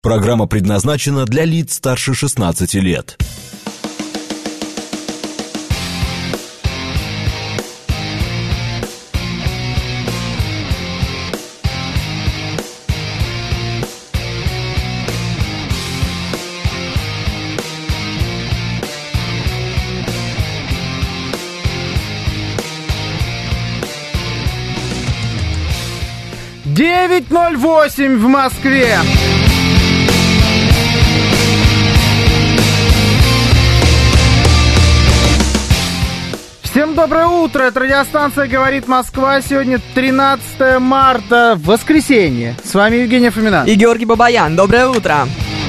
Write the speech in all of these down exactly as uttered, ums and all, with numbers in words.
Программа предназначена для лиц старше шестнадцати лет. девять ноль восемь в Москве. Всем доброе утро, это радиостанция «Говорит Москва». Сегодня тринадцатое марта, воскресенье. С вами Евгения Фомина и Георгий Бабаян. Доброе утро.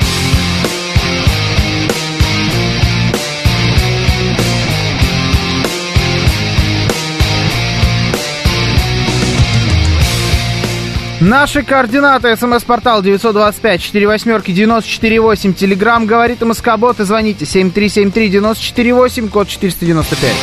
Наши координаты: смс-портал девять два пять четыре восемь девяносто четыре восемь, телеграмм «Говорит МСК-бот» и звоните семь три семь три девяносто четыре восемь, код четыреста девяносто пять.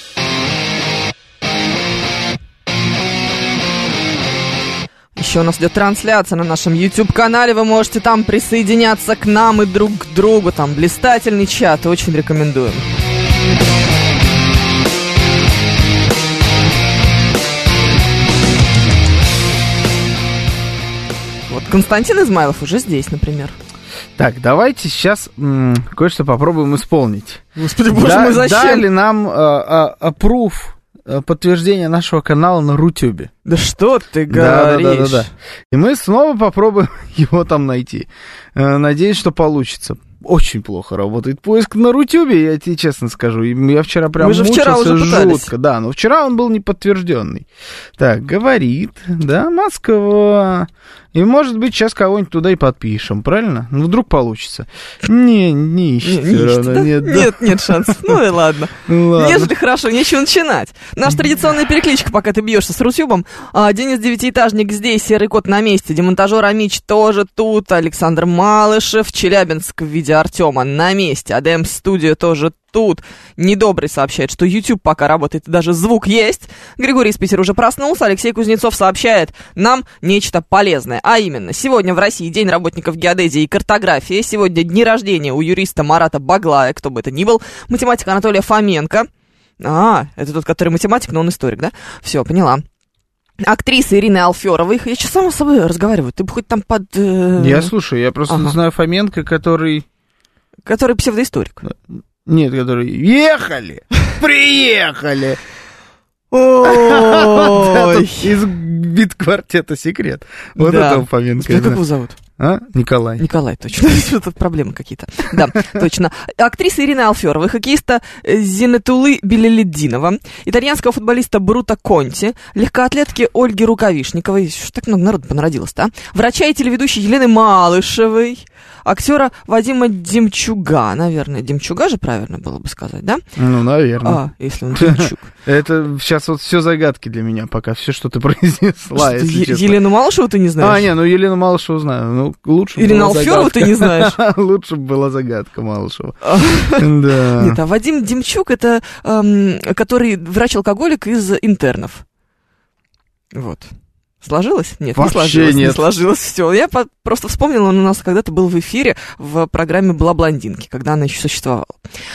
Еще у нас идет трансляция на нашем YouTube-канале, вы можете там присоединяться к нам и друг к другу, там блистательный чат, очень рекомендуем. Константин Измайлов уже здесь, например. Так, давайте сейчас м- кое-что попробуем исполнить. Господи, боже да, мой, зачем? Дали нам аппрув, э, э, подтверждение нашего канала на Рутюбе. Да что ты говоришь? Да, да, да, да. И мы снова попробуем его там найти. Э, надеюсь, что получится. Очень плохо работает поиск на Рутюбе, я тебе честно скажу. Я вчера прям Мы же мучился вчера уже пытались. жутко. Да, но вчера он был неподтвержденный. Так, говорит, да, Москва. И, может быть, сейчас кого-нибудь туда и подпишем, правильно? Ну, вдруг получится. Не, не ищет. Не, не ищет, да? Нет, да? нет, нет шансов. Ну и ладно. ладно. Нежели хорошо, нечего начинать. Наша традиционная перекличка, пока ты бьешься с Рутюбом. А, Денис Девятиэтажник здесь, Серый кот на месте. Демонтажер Амич тоже тут. Александр Малышев, Челябинск в виде Артема на месте. АДМ Студио тоже тут. Недобрый сообщает, что YouTube пока работает, и даже звук есть. Григорий из Питера уже проснулся. Алексей Кузнецов сообщает нам нечто полезное. А именно, сегодня в России День работников геодезии и картографии. Сегодня дни рождения у юриста Марата Баглая, кто бы это ни был. Математика Анатолия Фоменко. А, это тот, который математик, но он историк, да? Все, поняла. Актриса Ирины Алферовой. Я сейчас сама с собой разговариваю. Ты бы хоть там под... Э... Я слушаю, я просто ага. знаю Фоменко, который... Который псевдоисторик. Нет, который... Ехали! Приехали! Ой! Из бит-квартета «Секрет». Вот этого Фоменко. Как его зовут? А? Николай. Николай, точно. Тут проблемы какие-то. Да, точно. Актриса Ирина Алферова, хоккеиста Зинатулы Белеледдинова, итальянского футболиста Бруто Конти, легкоатлетки Ольги Рукавишниковой, что так много народу понародилось-то, а? Врача и телеведущей Елены Малышевой, актера Вадима Демчуга, наверное. Демчуга же правильно было бы сказать, да? Ну, наверное. А, если он Демчуг. Это сейчас вот все загадки для меня пока, все, что ты произнесла, если честно. Елену Малышеву ты не знаешь? А, не, ну Елену Малышеву знаю. Ну, лучше Ирину Алферову ты не знаешь? Лучше бы была загадка Малышева. Да. Нет, а Вадим Демчуг, это который врач-алкоголик из интернов. Вот. Сложилось? Нет, вообще не сложилось. Нет. Не сложилось. Все. Я по- просто вспомнила, он у нас когда-то был в эфире в программе «Была блондинки», когда она еще существовала.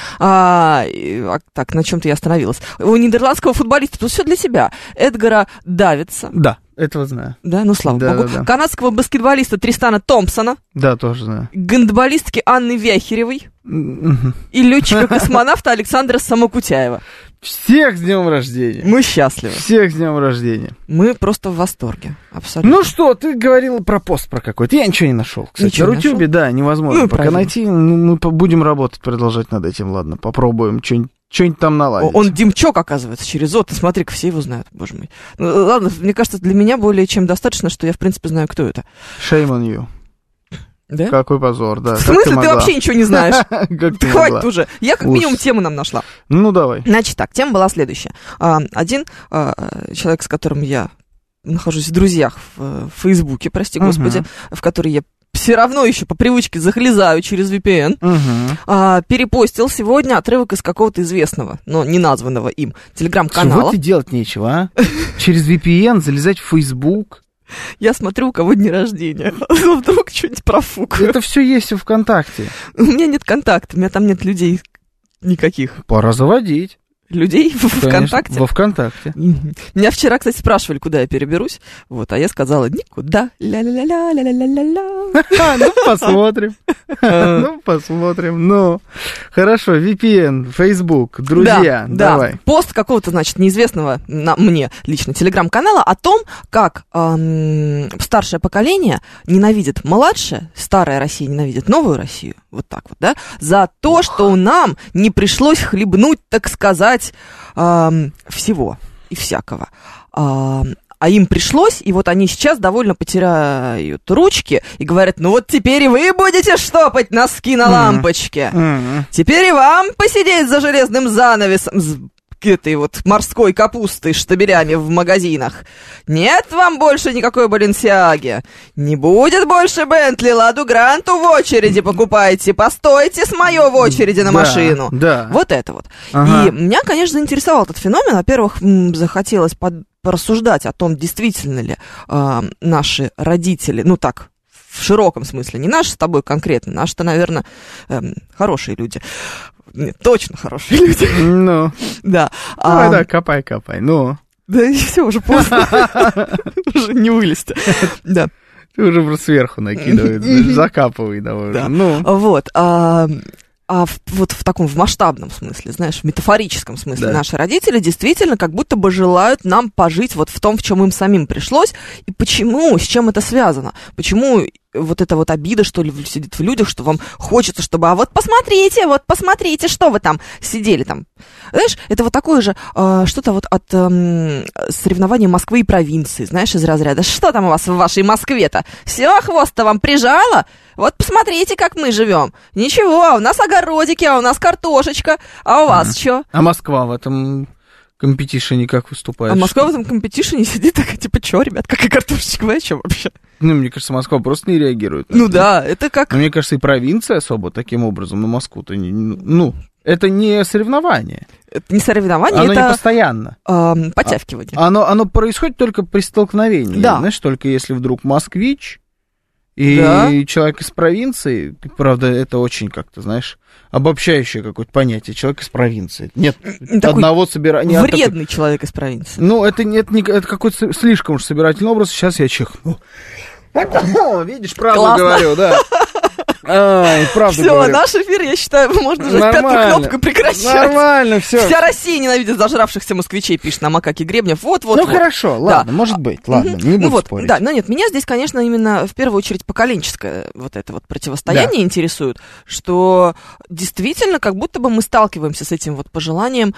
А, и, а, так, на чем-то я остановилась. У нидерландского футболиста, тут все для себя. Эдгара Давидса. Да, этого знаю. Да, ну слава да, богу. Да, да. Канадского баскетболиста Тристана Томпсона. Да, тоже знаю. Гандболистки Анны Вяхеревой. Mm-hmm. И летчика-космонавта Александра Самокутяева. Всех с днем рождения. Мы счастливы. Всех с днем рождения. Мы просто в восторге. Абсолютно. Ну что, ты говорила про пост про какой-то. Я ничего не нашел. Кстати, ничего на Рутюбе, да, невозможно ну, пока правильно. найти. Мы будем работать, продолжать над этим. Ладно, попробуем что-нибудь. Что-нибудь там наладить. Он Демчок, оказывается, через О. Ты смотри-ка, все его знают, боже мой. Ну, ладно, мне кажется, для меня более чем достаточно, что я, в принципе, знаю, кто это. Shame on you. Да? Какой позор, да. В смысле, ты, ты вообще ничего не знаешь? Хватит уже. Я как минимум тему нам нашла. Ну, давай. Значит так, тема была следующая. Один человек, с которым я нахожусь в друзьях в Фейсбуке, прости господи, в который я все равно еще по привычке захлезаю через ви пи эн, угу. а, перепостил сегодня отрывок из какого-то известного, но не названного им, телеграм-канала. Чего ты делать нечего, а? Через ви пи эн залезать в Facebook? Я смотрю, у кого дни рождения. Вдруг что-нибудь профукаю. Это все есть в ВКонтакте. У меня нет контакта, у меня там нет людей никаких. Пора заводить. Людей в Конечно, ВКонтакте? Во ВКонтакте. Меня вчера, кстати, спрашивали, куда я переберусь. Вот, а я сказала, никуда. Ля-ля-ля-ля, ля-ля-ля-ля-ля. Ну, посмотрим. Ну, посмотрим. Ну, хорошо, ви пи эн, Facebook, друзья, да, давай. Да. Пост какого-то, значит, неизвестного на, мне лично телеграм-канала о том, как эм, старшее поколение ненавидит младшее, старая Россия ненавидит новую Россию, вот так вот, да, за то, что нам не пришлось хлебнуть, так сказать, эм, всего и всякого. Эм, А им пришлось, и вот они сейчас довольно потеряют ручки и говорят, ну вот теперь и вы будете штопать носки на лампочке. Mm-hmm. Теперь и вам посидеть за железным занавесом с этой вот морской капустой штабелями в магазинах. Нет вам больше никакой Баленсиаги. Не будет больше Бентли, Ладу Гранту в очереди покупайте. Постойте с моё в очереди на да, машину. Да. Вот это вот. Ага. И меня, конечно, заинтересовал этот феномен. Во-первых, м, захотелось под... порассуждать о том, действительно ли э, наши родители, ну так, в широком смысле, не наши с тобой конкретно, наши-то, наверное, э, хорошие люди. Нет, точно хорошие люди. Ну, Да. давай, а, да, копай, копай, ну. Да и все, уже поздно. Уже не вылезти. Да. Ты уже просто сверху накидывай, закапывай давай уже. Ну. Вот. А в, вот в таком в масштабном смысле, знаешь, в метафорическом смысле, да. Наши родители действительно как будто бы желают нам пожить вот в том, в чем им самим пришлось. И почему, с чем это связано? Почему вот эта вот обида, что ли, сидит в людях, что вам хочется, чтобы, а вот посмотрите, вот посмотрите, что вы там сидели там. Знаешь, это вот такое же, э, что-то вот от э, соревнования Москвы и провинции, знаешь, из разряда, что там у вас в вашей Москве-то? Все, хвост-то вам прижало? Вот посмотрите, как мы живем. Ничего, у нас огородики, а у нас картошечка, а у вас а. что? А Москва в этом компетишене как выступает? А Москва в этом компетишене сидит такая, типа, чё, ребят, какая картошечка, вы о чём вообще? Ну, мне кажется, Москва просто не реагирует. Ну да, это как... Но мне кажется, и провинция особо таким образом на Москву-то не... Ну, это не соревнование. Это не соревнование, оно это... не постоянно. Э, подтягивание. А, оно, оно происходит только при столкновении. Да. Знаешь, только если вдруг москвич и да. человек из провинции, правда, это очень как-то, знаешь, обобщающее какое-то понятие. Человек из провинции. Нет такой одного собирания. Вредный такой... человек из провинции. Ну, это, это, не, это какой-то слишком уж собирательный образ. Сейчас я чихну. Видишь, правду Классно. говорю, да. Ай, правду все, говорю. наш эфир, я считаю, можно уже пятую кнопку прекращать. Нормально, все. Вся Россия ненавидит зажравшихся москвичей, пишет на Макаке Гребнев. Вот, вот, Ну вот. хорошо, ладно, да. может быть, ладно, не буду ну, вот, спорить. Да, но нет, меня здесь, конечно, именно в первую очередь поколенческое вот это вот противостояние да. интересует, что действительно как будто бы мы сталкиваемся с этим вот пожеланием.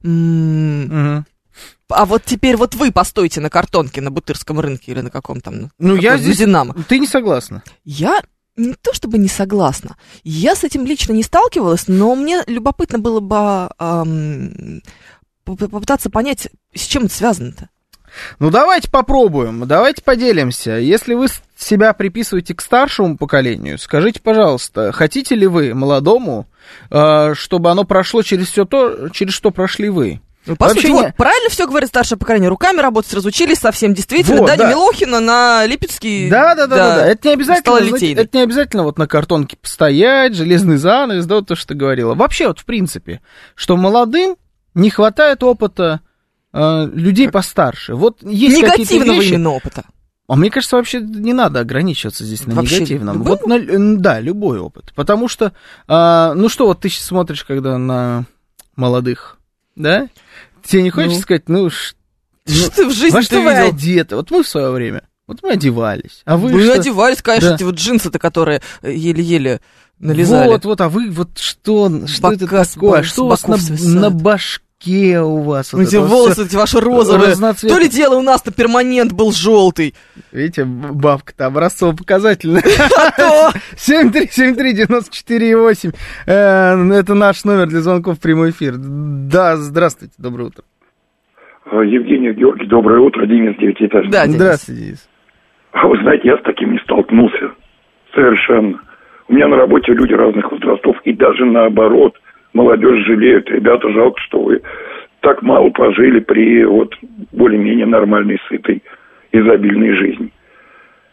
М- угу. А вот теперь вот вы постойте на картонке на Бутырском рынке или на каком там. Ну я здесь. Динамо. Ты не согласна? Я не то чтобы не согласна. Я с этим лично не сталкивалась, но мне любопытно было бы эм, попытаться понять, с чем это связано-то. Ну давайте попробуем, давайте поделимся. Если вы себя приписываете к старшему поколению, скажите, пожалуйста, хотите ли вы молодому, э, чтобы оно прошло через все то, через что прошли вы? Ну, по сути, не... вот, правильно все говорит старшее поколение. Руками работать разучились совсем. Действительно, вот, Дани да. Милохина на Липецкий... Да, да, да, да, да. Это не обязательно, знаете, литейный. это не обязательно вот на картонке постоять, железный занавес, да, вот то, что ты говорила. Вообще, вот в принципе, что молодым не хватает опыта э, людей постарше. Вот есть негативного вещи... именно опыта. А мне кажется, вообще не надо ограничиваться здесь на вообще негативном. Любой? Вот, на, да, любой опыт. Потому что, э, ну что, вот ты смотришь, когда на молодых, да? Тебе не хочется ну, сказать, ну, ш, что ну ты в жизни во что видел? вы одеты? Вот мы в свое время, вот мы одевались. А вы Мы что? одевались, конечно, да. эти вот джинсы-то, которые еле-еле налезали. Вот, вот, а вы вот что, что Бока, это такое? с, что у вас на, на башке у вас? Вот эти волосы, эти ваши розовые. То ли дело у нас-то перманент был желтый. Видите, бабка-то образцово-показательная. А семь три семь три девяносто четыре восемь. Это наш номер для звонков в прямой эфир. Да, здравствуйте, доброе утро. Евгений, Георгий, доброе утро, Денис, девятиэтажный. Да, Денис. Здравствуйте, Денис. А вы знаете, я с таким не столкнулся. Совершенно. У меня на работе люди разных возрастов, и даже наоборот, молодежь жалеют. Ребята, жалко, что вы так мало пожили при вот более-менее нормальной, сытой, изобильной жизни.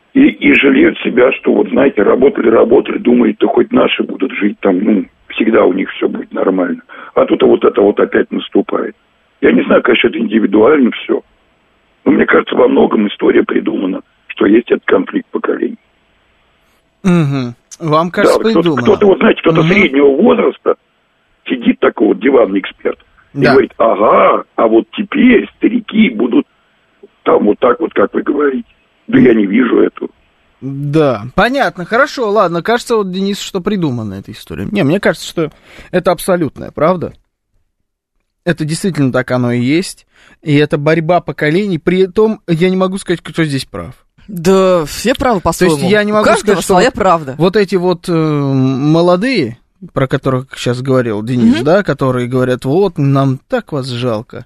И, и жалеют себя, что вот, знаете, работали, работали, думают, да хоть наши будут жить там, ну, всегда у них все будет нормально. А тут вот это вот опять наступает. Я не знаю, конечно, это индивидуально все. Но мне кажется, во многом история придумана, что есть этот конфликт поколений. Угу. Вам кажется, да, кто-то, придумано. кто-то, вот знаете, кто-то угу. среднего возраста сидит такой вот диванный эксперт и да. говорит, ага, а вот теперь старики будут там вот так вот, как вы говорите. Да я не вижу этого. Да, понятно, хорошо, ладно, кажется, вот, Денис, что придумана эта история. Не, мне кажется, что это абсолютная правда. Это действительно так оно и есть. И это борьба поколений, при этом я не могу сказать, кто здесь прав. Да, все правы по-своему. То есть я не могу У каждого сказать, что своя вот, правда. Вот эти вот э, молодые, про которых сейчас говорил Денис, mm-hmm. да, которые говорят, вот, нам так вас жалко,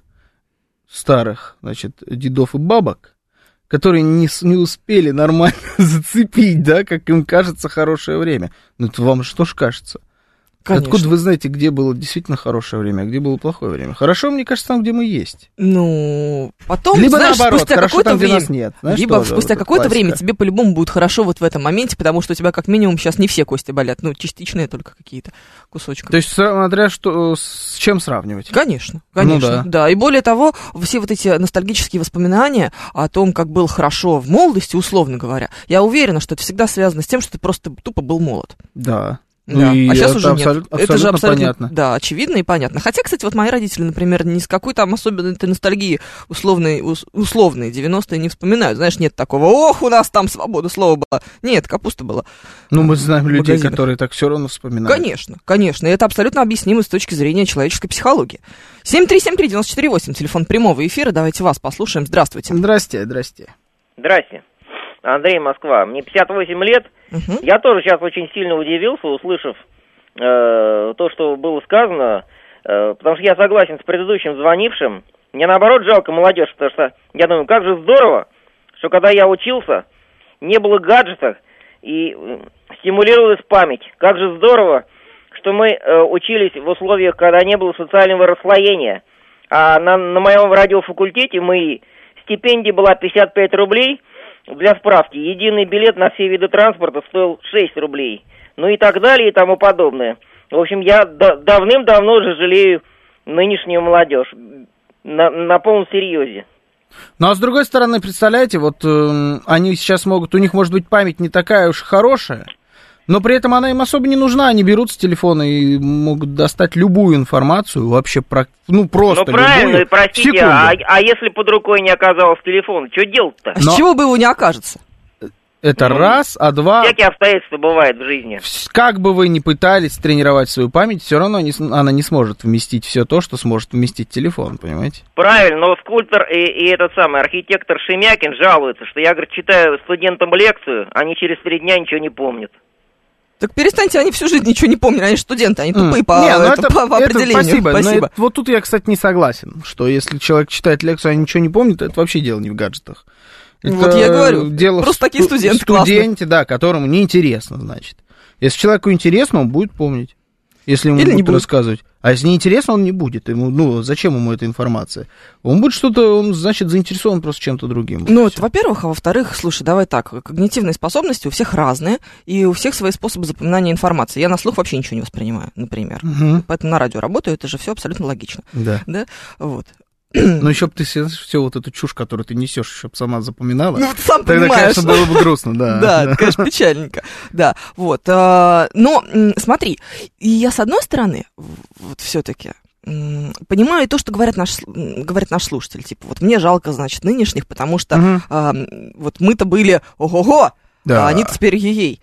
старых, значит, дедов и бабок, которые не, не успели нормально зацепить, да, как им кажется, хорошее время. Ну, это вам что ж кажется? Конечно. Откуда вы знаете, где было действительно хорошее время, а где было плохое время? Хорошо, мне кажется, там, где мы есть. Ну, потом, либо знаешь, наоборот, спустя хорошо какое-то там, где время, нас нет. Знаешь, либо тоже спустя вот какое-то классика. время тебе по-любому будет хорошо вот в этом моменте, потому что у тебя как минимум сейчас не все кости болят, ну, частичные только какие-то кусочки. То есть, смотря что, с чем сравнивать. Конечно, конечно, ну, да. да. И более того, все вот эти ностальгические воспоминания о том, как было хорошо в молодости, условно говоря, я уверена, что это всегда связано с тем, что ты просто тупо был молод. Да. Да. Ну, а сейчас это уже абсолют, нет. абсолютно Это же абсолютно понятно. Да, очевидно и понятно. Хотя, кстати, вот мои родители, например, ни с какой там особенной этой ностальгии условной, условной девяностые не вспоминают. Знаешь, нет такого, ох, у нас там свобода слова была. Нет, капуста была. Ну, мы знаем людей, магазинах. которые так все равно вспоминают. Конечно, конечно. И это абсолютно объяснимо с точки зрения человеческой психологии. семь три семь три девять четыре восемь, телефон прямого эфира. Давайте вас послушаем. Здравствуйте. Здрасте, здрасте. Здрасте. Андрей, Москва. Мне пятьдесят восемь лет. Угу. Я тоже сейчас очень сильно удивился, услышав э, то, что было сказано, э, потому что я согласен с предыдущим звонившим. Мне, наоборот, жалко молодежь, потому что я думаю, как же здорово, что когда я учился, не было гаджетов и э, стимулировалась память. Как же здорово, что мы э, учились в условиях, когда не было социального расслоения. А на, на моем радиофакультете мы стипендия была пятьдесят пять рублей. Для справки, единый билет на все виды транспорта стоил шесть рублей. Ну и так далее, и тому подобное. В общем, я да- давным-давно уже жалею нынешнюю молодежь. На, на полном серьезе. Ну, а с другой стороны, представляете, вот э, они сейчас могут, у них может быть память не такая уж хорошая, но при этом она им особо не нужна. Они берут с телефона и могут достать любую информацию, вообще, про, ну, просто Ну, правильно, любую, и простите, а, а если под рукой не оказалось телефона, что делать-то? А но... с чего бы его не окажется? Это ну, раз, а два... Всякие обстоятельства бывают в жизни. Как бы вы ни пытались тренировать свою память, все равно не, она не сможет вместить все то, что сможет вместить телефон, понимаете? Правильно, но скульптор и, и этот самый архитектор Шемякин жалуются, что я, говорит, читаю студентам лекцию, они через три дня ничего не помнят. Так перестаньте, они всю жизнь ничего не помнят, они студенты, они тупые mm. по, не, ну это, это, по, по это определению. Спасибо, спасибо. Но это, вот тут я, кстати, не согласен, что если человек читает лекцию, а ничего не помнит, это вообще дело не в гаджетах. Это вот я говорю, дело просто в такие студенты студенте, да, которому неинтересно, значит. Если человеку интересно, он будет помнить, если ему Или будут не будет. рассказывать. А если неинтересно, он не будет. Ему, ну, зачем ему эта информация? Он будет что-то, он, значит, заинтересован просто чем-то другим. Ну, это, во-первых, а во-вторых, слушай, давай так, когнитивные способности у всех разные, и у всех свои способы запоминания информации. Я на слух вообще ничего не воспринимаю, например. Угу. Поэтому на радио работаю, это же все абсолютно логично. Да. Да? Вот. Ну, еще бы ты все вот эту чушь, которую ты несешь, еще бы сама запоминала. Ну, ты сам тогда, понимаешь. конечно, было бы грустно, да. Да, это, конечно, печальненько. Да, вот. Но, смотри, и я, с одной стороны, вот все-таки понимаю и то, что говорят наш, говорит наш слушатель. Типа, вот мне жалко, значит, нынешних, потому что угу. вот мы-то были ого-го, да. а они-то теперь ей-ей.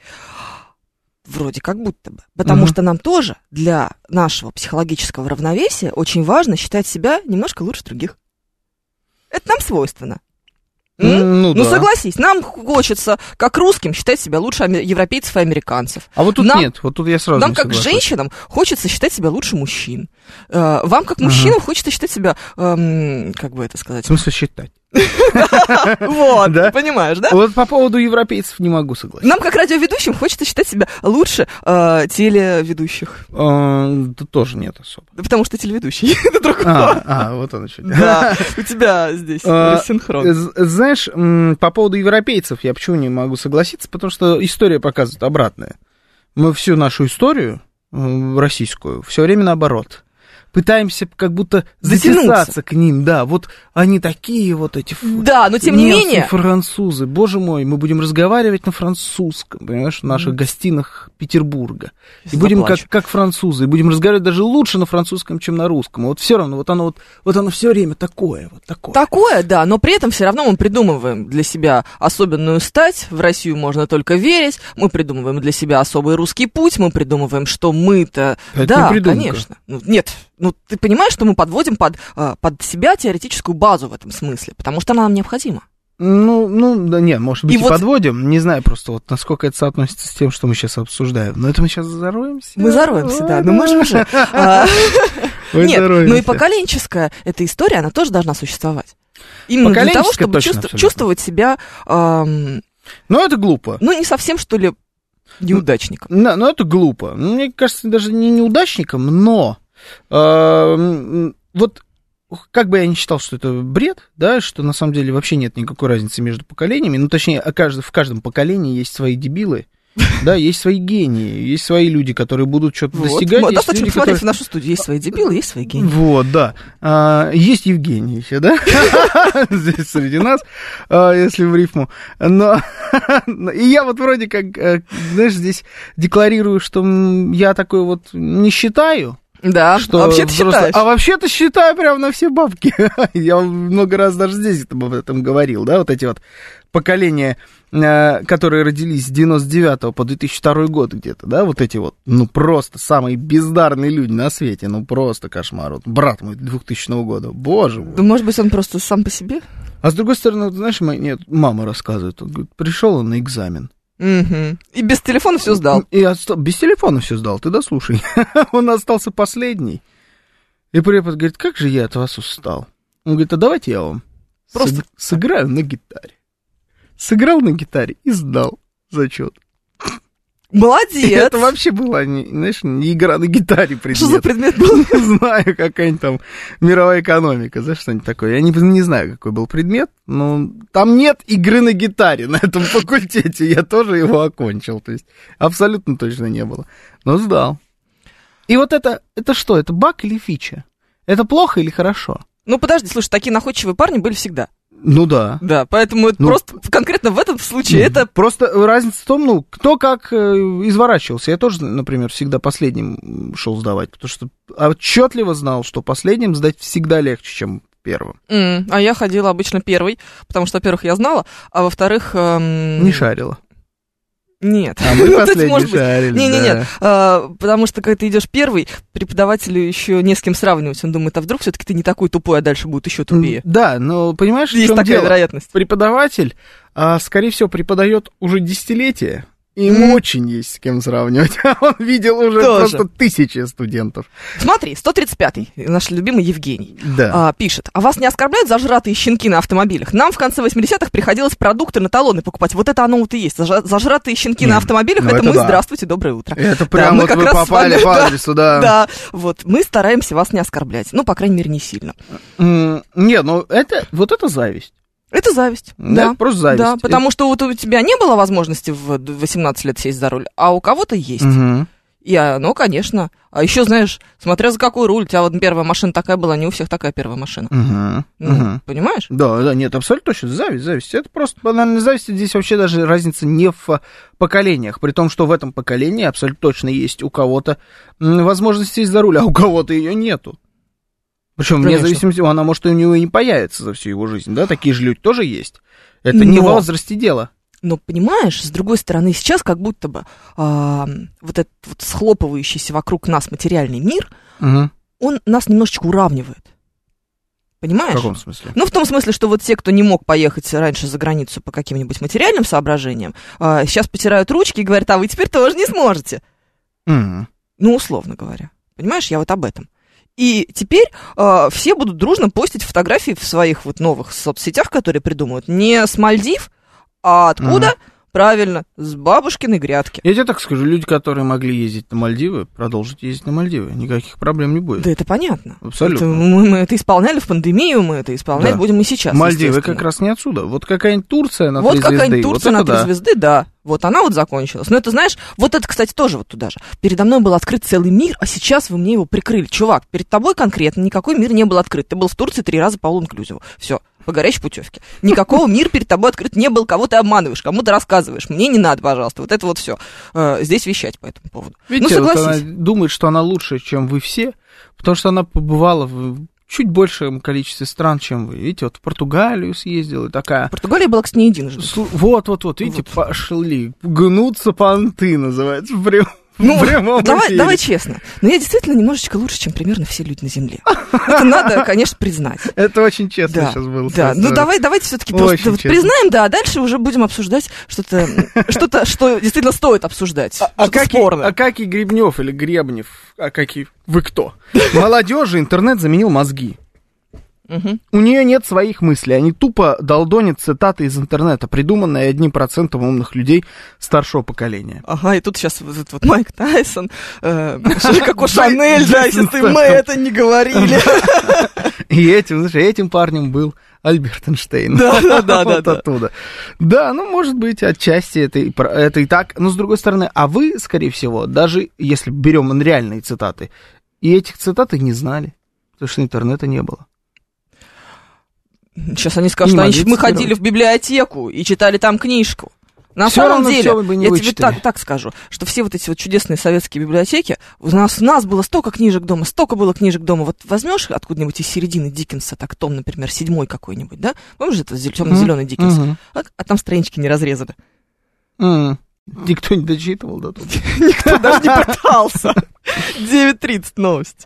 Вроде как будто бы. Потому угу. что нам тоже для нашего психологического равновесия очень важно считать себя немножко лучше других. Это нам свойственно. Ну, ну да. согласись, нам хочется, как русским, считать себя лучше европейцев и американцев. А вот тут нам, нет, вот тут я сразу Нам, не как соглашусь. женщинам, хочется считать себя лучше мужчин. Вам, как мужчинам, uh-huh. хочется считать себя, эм, как бы это сказать... В смысле считать? Вот, понимаешь, да? Вот по поводу европейцев не могу согласиться. Нам, как радиоведущим, хочется считать себя лучше э, телеведущих. Тут тоже нет особо. Да потому что телеведущий. Это другое. А, а, вот он еще. Да, у тебя здесь рассинхрон. Знаешь, по поводу европейцев я почему не могу согласиться, потому что история показывает обратное. Мы всю нашу историю российскую все время наоборот. Пытаемся как будто затесаться к ним, да, вот они такие вот эти... Да, но тем не менее... французы, боже мой, мы будем разговаривать на французском, понимаешь, в наших mm. гостинах Петербурга. И будем как, как французы, и будем разговаривать даже лучше на французском, чем на русском. Вот все равно, вот оно, вот, вот оно все время такое, вот такое. Такое, да, но при этом все равно мы придумываем для себя особенную стать, в Россию можно только верить, мы придумываем для себя особый русский путь, мы придумываем, что мы-то... Это да, не придумка. Конечно. Ну, нет, ну, ты понимаешь, что мы подводим под, под себя теоретическую базу в этом смысле, потому что она нам необходима. Ну, ну, да нет, может быть, и, и вот... подводим, не знаю просто, вот насколько это соотносится с тем, что мы сейчас обсуждаем. Но это мы сейчас зароемся. Мы зароемся, да, но мы же уже... Нет, ну и поколенческая эта история, она тоже должна существовать. Именно для того, чтобы чувствовать себя... Ну, это глупо. Ну, не совсем, что ли, неудачником. Да, ну, это глупо. Мне кажется, даже не неудачником, но... Uh, вот как бы я ни считал, что это бред, да, что на самом деле вообще нет никакой разницы между поколениями, ну, точнее, в каждом поколении есть свои дебилы, да, есть свои гении, есть свои люди, которые будут что-то вот. достигать. Вот, достаточно посмотреть которые... в нашу студию, есть свои дебилы, есть свои гении. Вот, да. А, есть Евгений еще, да, здесь среди нас, если в рифму. Но и я вот вроде как, знаешь, здесь декларирую, что я такой вот не считаю. Да, что вообще-то считаешь. А вообще-то считаю прям на все бабки. Я много раз даже здесь об этом говорил, да, вот эти вот поколения, которые родились с девяносто девятого по две тысячи второй год где-то, да, вот эти вот, ну, просто самые бездарные люди на свете, ну, просто кошмар. Вот брат мой двухтысячного года, боже мой. Да, может быть, он просто сам по себе? А с другой стороны, вот, знаешь, нет, мама рассказывает, он говорит, пришел он на экзамен. Угу. И без телефона все сдал. И отста... Без телефона все сдал, ты дослушай. Он остался последний. И препод говорит, как же я от вас устал. Он говорит, а давайте я вам просто сыг... сыграю на гитаре. Сыграл на гитаре и сдал зачет. Молодец! Это вообще была, не, знаешь, не игра на гитаре предмет. Что за предмет был? Не знаю, какая-нибудь там мировая экономика, знаешь, что-нибудь такое. Я не, не знаю, какой был предмет, но там нет игры на гитаре на этом факультете. Я тоже его окончил, то есть абсолютно точно не было. Но сдал. И вот это, это что, это баг или фича? Это плохо или хорошо? Ну, подожди, слушай, такие находчивые парни были всегда. Ну да. Да, поэтому ну, просто конкретно в этом случае это... Просто разница в том, ну, кто как изворачивался. Я тоже, например, всегда последним шел сдавать, потому что отчетливо знал, что последним сдать всегда легче, чем первым. Mm, а я ходила обычно первой, потому что, во-первых, я знала, а во-вторых... Эм... Не шарила. Нет. А мы последний шарили, не, не, да. Нет, а, потому что, когда ты идешь первый, преподавателю еще не с кем сравнивать. Он думает, а вдруг все-таки ты не такой тупой, а дальше будет еще тупее. Да, но понимаешь, в Есть чем такая дело? вероятность. Преподаватель, а, скорее всего, преподает уже десятилетия. И ему mm. очень есть с кем сравнивать. Он видел уже Тоже. Просто тысячи студентов. Смотри, сто тридцать пятый, наш любимый Евгений, да. а, пишет. А вас не оскорбляют зажратые щенки на автомобилях? Нам в конце восьмидесятых приходилось продукты на талоны покупать. Вот это оно вот и есть. Зажратые щенки Нет, на автомобилях, это, это мы. Да. Здравствуйте, доброе утро. Это прямо да, вот вы попали вами, по адресу, да. Да, вот, мы стараемся вас не оскорблять. Ну, по крайней мере, не сильно. Mm, нет, ну, это, вот это зависть. Это зависть, да, да. просто зависть. Да, потому что вот у тебя не было возможности в восемнадцать лет сесть за руль, а у кого-то есть. Угу. И оно, конечно. А еще, знаешь, смотря за какой руль, у тебя вот первая машина такая была, не у всех такая первая машина. Угу. Ну, угу. Понимаешь? Да, да, нет, абсолютно точно. Зависть, зависть. Это просто банальная зависть. Здесь вообще даже разница не в поколениях. При том, что в этом поколении абсолютно точно есть у кого-то возможность сесть за руль, а у кого-то ее нету. Причем, вне зависимости, она, может, и у него и не появится за всю его жизнь, да, такие же люди тоже есть. Это Но... не в возрасте дело. Но, понимаешь, с другой стороны, сейчас как будто бы а, вот этот вот схлопывающийся вокруг нас материальный мир, угу. он нас немножечко уравнивает. Понимаешь? В каком смысле? Ну, в том смысле, что вот те, кто не мог поехать раньше за границу по каким-нибудь материальным соображениям, а, сейчас потирают ручки и говорят, а вы теперь тоже не сможете. Угу. Ну, условно говоря. Понимаешь, я вот об этом. И теперь э, все будут дружно постить фотографии в своих вот новых соцсетях, которые придумают, не с Мальдив, а откуда? Ага. Правильно, с бабушкиной грядки. Я тебе так скажу, люди, которые могли ездить на Мальдивы, продолжат ездить на Мальдивы. Никаких проблем не будет. Да это понятно. Абсолютно. Это, мы, мы это исполняли в пандемию, мы это исполнять да. будем и сейчас. Мальдивы как раз не отсюда. Вот какая-нибудь Турция на вот три звезды. Вот какая-нибудь Турция вот на три да. звезды, да. Вот она вот закончилась. Но это, знаешь, вот это, кстати, тоже вот туда же. Передо мной был открыт целый мир, а сейчас вы мне его прикрыли. Чувак, перед тобой конкретно никакой мир не был открыт. Ты был в Турции три раза по all-inclusive. Все. По горячей путевке. Никакого мира перед тобой открыт не был, кого ты обманываешь, кому ты рассказываешь. Мне не надо, пожалуйста. Вот это вот все. Э, здесь вещать по этому поводу. Видите, ну, согласись. Вот она думает, что она лучше, чем вы все, потому что она побывала в чуть большем количестве стран, чем вы. Видите, вот в Португалию съездила такая. Португалия была, кстати, не единожды. Вот-вот-вот, видите, вот. Пошли. Гнуться понты называется. Прям. Ну, давай, давай честно. Но я действительно немножечко лучше, чем примерно все люди на Земле. Это надо, конечно, признать. Это очень честно да, сейчас было. Да, ну давай, давайте все-таки просто вот признаем, да, а дальше уже будем обсуждать что-то, что-то, что действительно стоит обсуждать. А, а как спорное. Акакий Гребнев или Гребнев, Акакий, вы кто? Молодежи интернет заменил мозги. Угу. У нее нет своих мыслей, они тупо долдонят цитаты из интернета, придуманные одним процентом умных людей старшего поколения. Ага, и тут сейчас вот этот вот Майк Тайсон, Коко Шанель, да, если мы это не говорили. И этим, знаешь, этим парнем был Альберт Эйнштейн. Да, да, да. Вот оттуда. Да, ну, может быть, отчасти это и, это и так. Но, с другой стороны, а вы, скорее всего, даже если берем реальные цитаты, и этих цитат не знали, потому что интернета не было. Сейчас они скажут, что они, мы ходили в библиотеку и читали там книжку. На все самом деле, я вычитали. тебе так, так скажу, что все вот эти вот чудесные советские библиотеки, у нас, у нас было столько книжек дома, столько было книжек дома. Вот возьмешь откуда-нибудь из середины Диккенса, так том, например, седьмой какой-нибудь, да? Помнишь, это темно-зеленый Диккенс? Mm-hmm. А, а там странички не разрезаны. Mm. Никто не дочитывал до тут. Никто даже не пытался. девять тридцать новости.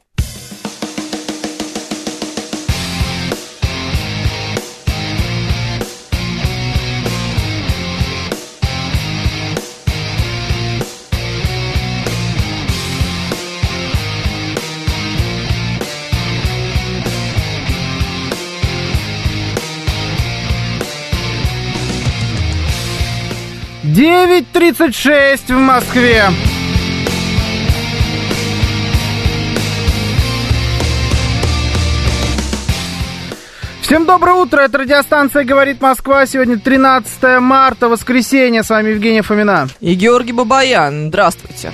девять тридцать шесть в Москве. Всем доброе утро, это радиостанция «Говорит Москва». Сегодня тринадцатое марта, воскресенье. С вами Евгения Фомина. И Георгий Бабаян. Здравствуйте.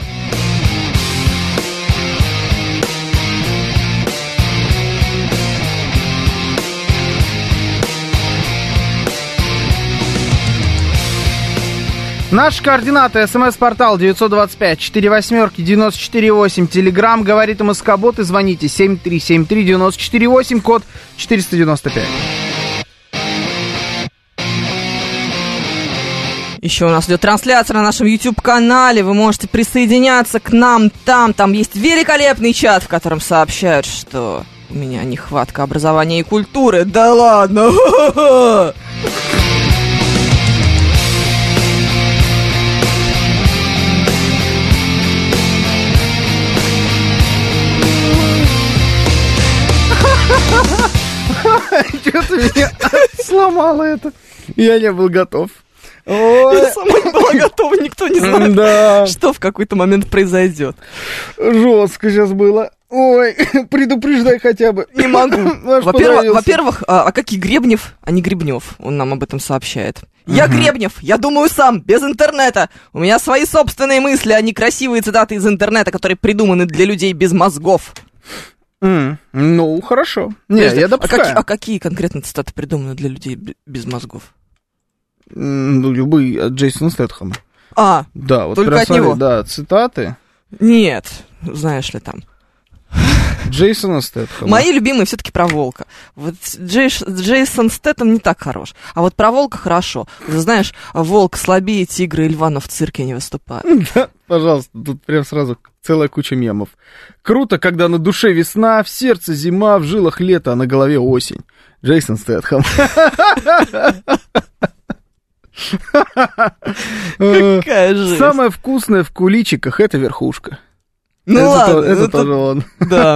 Наши координаты. СМС-портал девять два пять четыре восемь девять четыре восемь. Телеграм «Говорит МСК-бот» и звоните семь три семь три девять четыре восемь, код четыреста девяносто пять. Еще у нас идет трансляция на нашем YouTube-канале. Вы можете присоединяться к нам там. Там есть великолепный чат, в котором сообщают, что у меня нехватка образования и культуры. Да ладно! Что-то меня сломало это. Я не был готов. Ой. Я сама не была готова, никто не знает, да. Что в какой-то момент произойдет. Жестко сейчас было. Ой, предупреждай хотя бы. Не могу. Во-первых, во-первых, а, а какие Гребнев, а не Гребнев, он нам об этом сообщает. Я угу. Гребнев, я думаю сам, без интернета. У меня свои собственные мысли, а не красивые цитаты из интернета, которые придуманы для людей без мозгов. Mm, ну, хорошо. Не, я допускаю. А какие, а какие конкретно цитаты придуманы для людей без мозгов? Ну, любые от Джейсона Стэтхэма. А, да, вот только от смотри, него? Да, цитаты. Нет, знаешь ли там. Джейсона Стэтхэма. Мои любимые все-таки про волка. Вот Джейш, Джейсон Стэтэм не так хорош. А вот про волка хорошо. Ты знаешь, волк слабее тигра и льва, но в цирке не выступает. Да, пожалуйста, тут прям сразу целая куча мемов. Круто, когда на душе весна, в сердце зима, в жилах лето, а на голове осень. Джейсон Стэтхэм. Какая жесть. Самое вкусное в куличиках — это верхушка. Ну это ладно. То, это ну, тоже он. Да.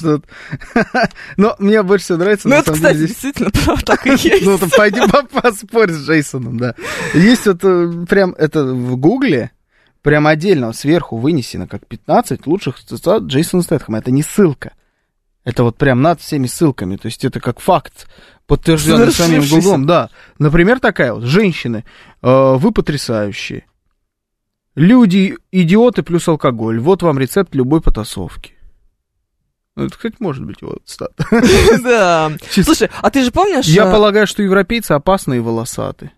Но мне больше всего нравится... Ну это, кстати, деле, здесь... действительно так и есть. Ну, то пойди поспорь с Джейсоном, да. Есть вот прям это в Гугле, прям отдельно сверху вынесено, как пятнадцать лучших цитат Джейсона Стэтхэма. Это не ссылка. Это вот прям над всеми ссылками. То есть это как факт, подтвержденный самим Гуглом. Да. Например, такая вот. Женщины, вы потрясающие. Люди, идиоты плюс алкоголь. Вот вам рецепт любой потасовки. Ну, это, кстати, может быть вот стат. Да. Слушай, а ты же помнишь... Я полагаю, что европейцы опасные и волосаты.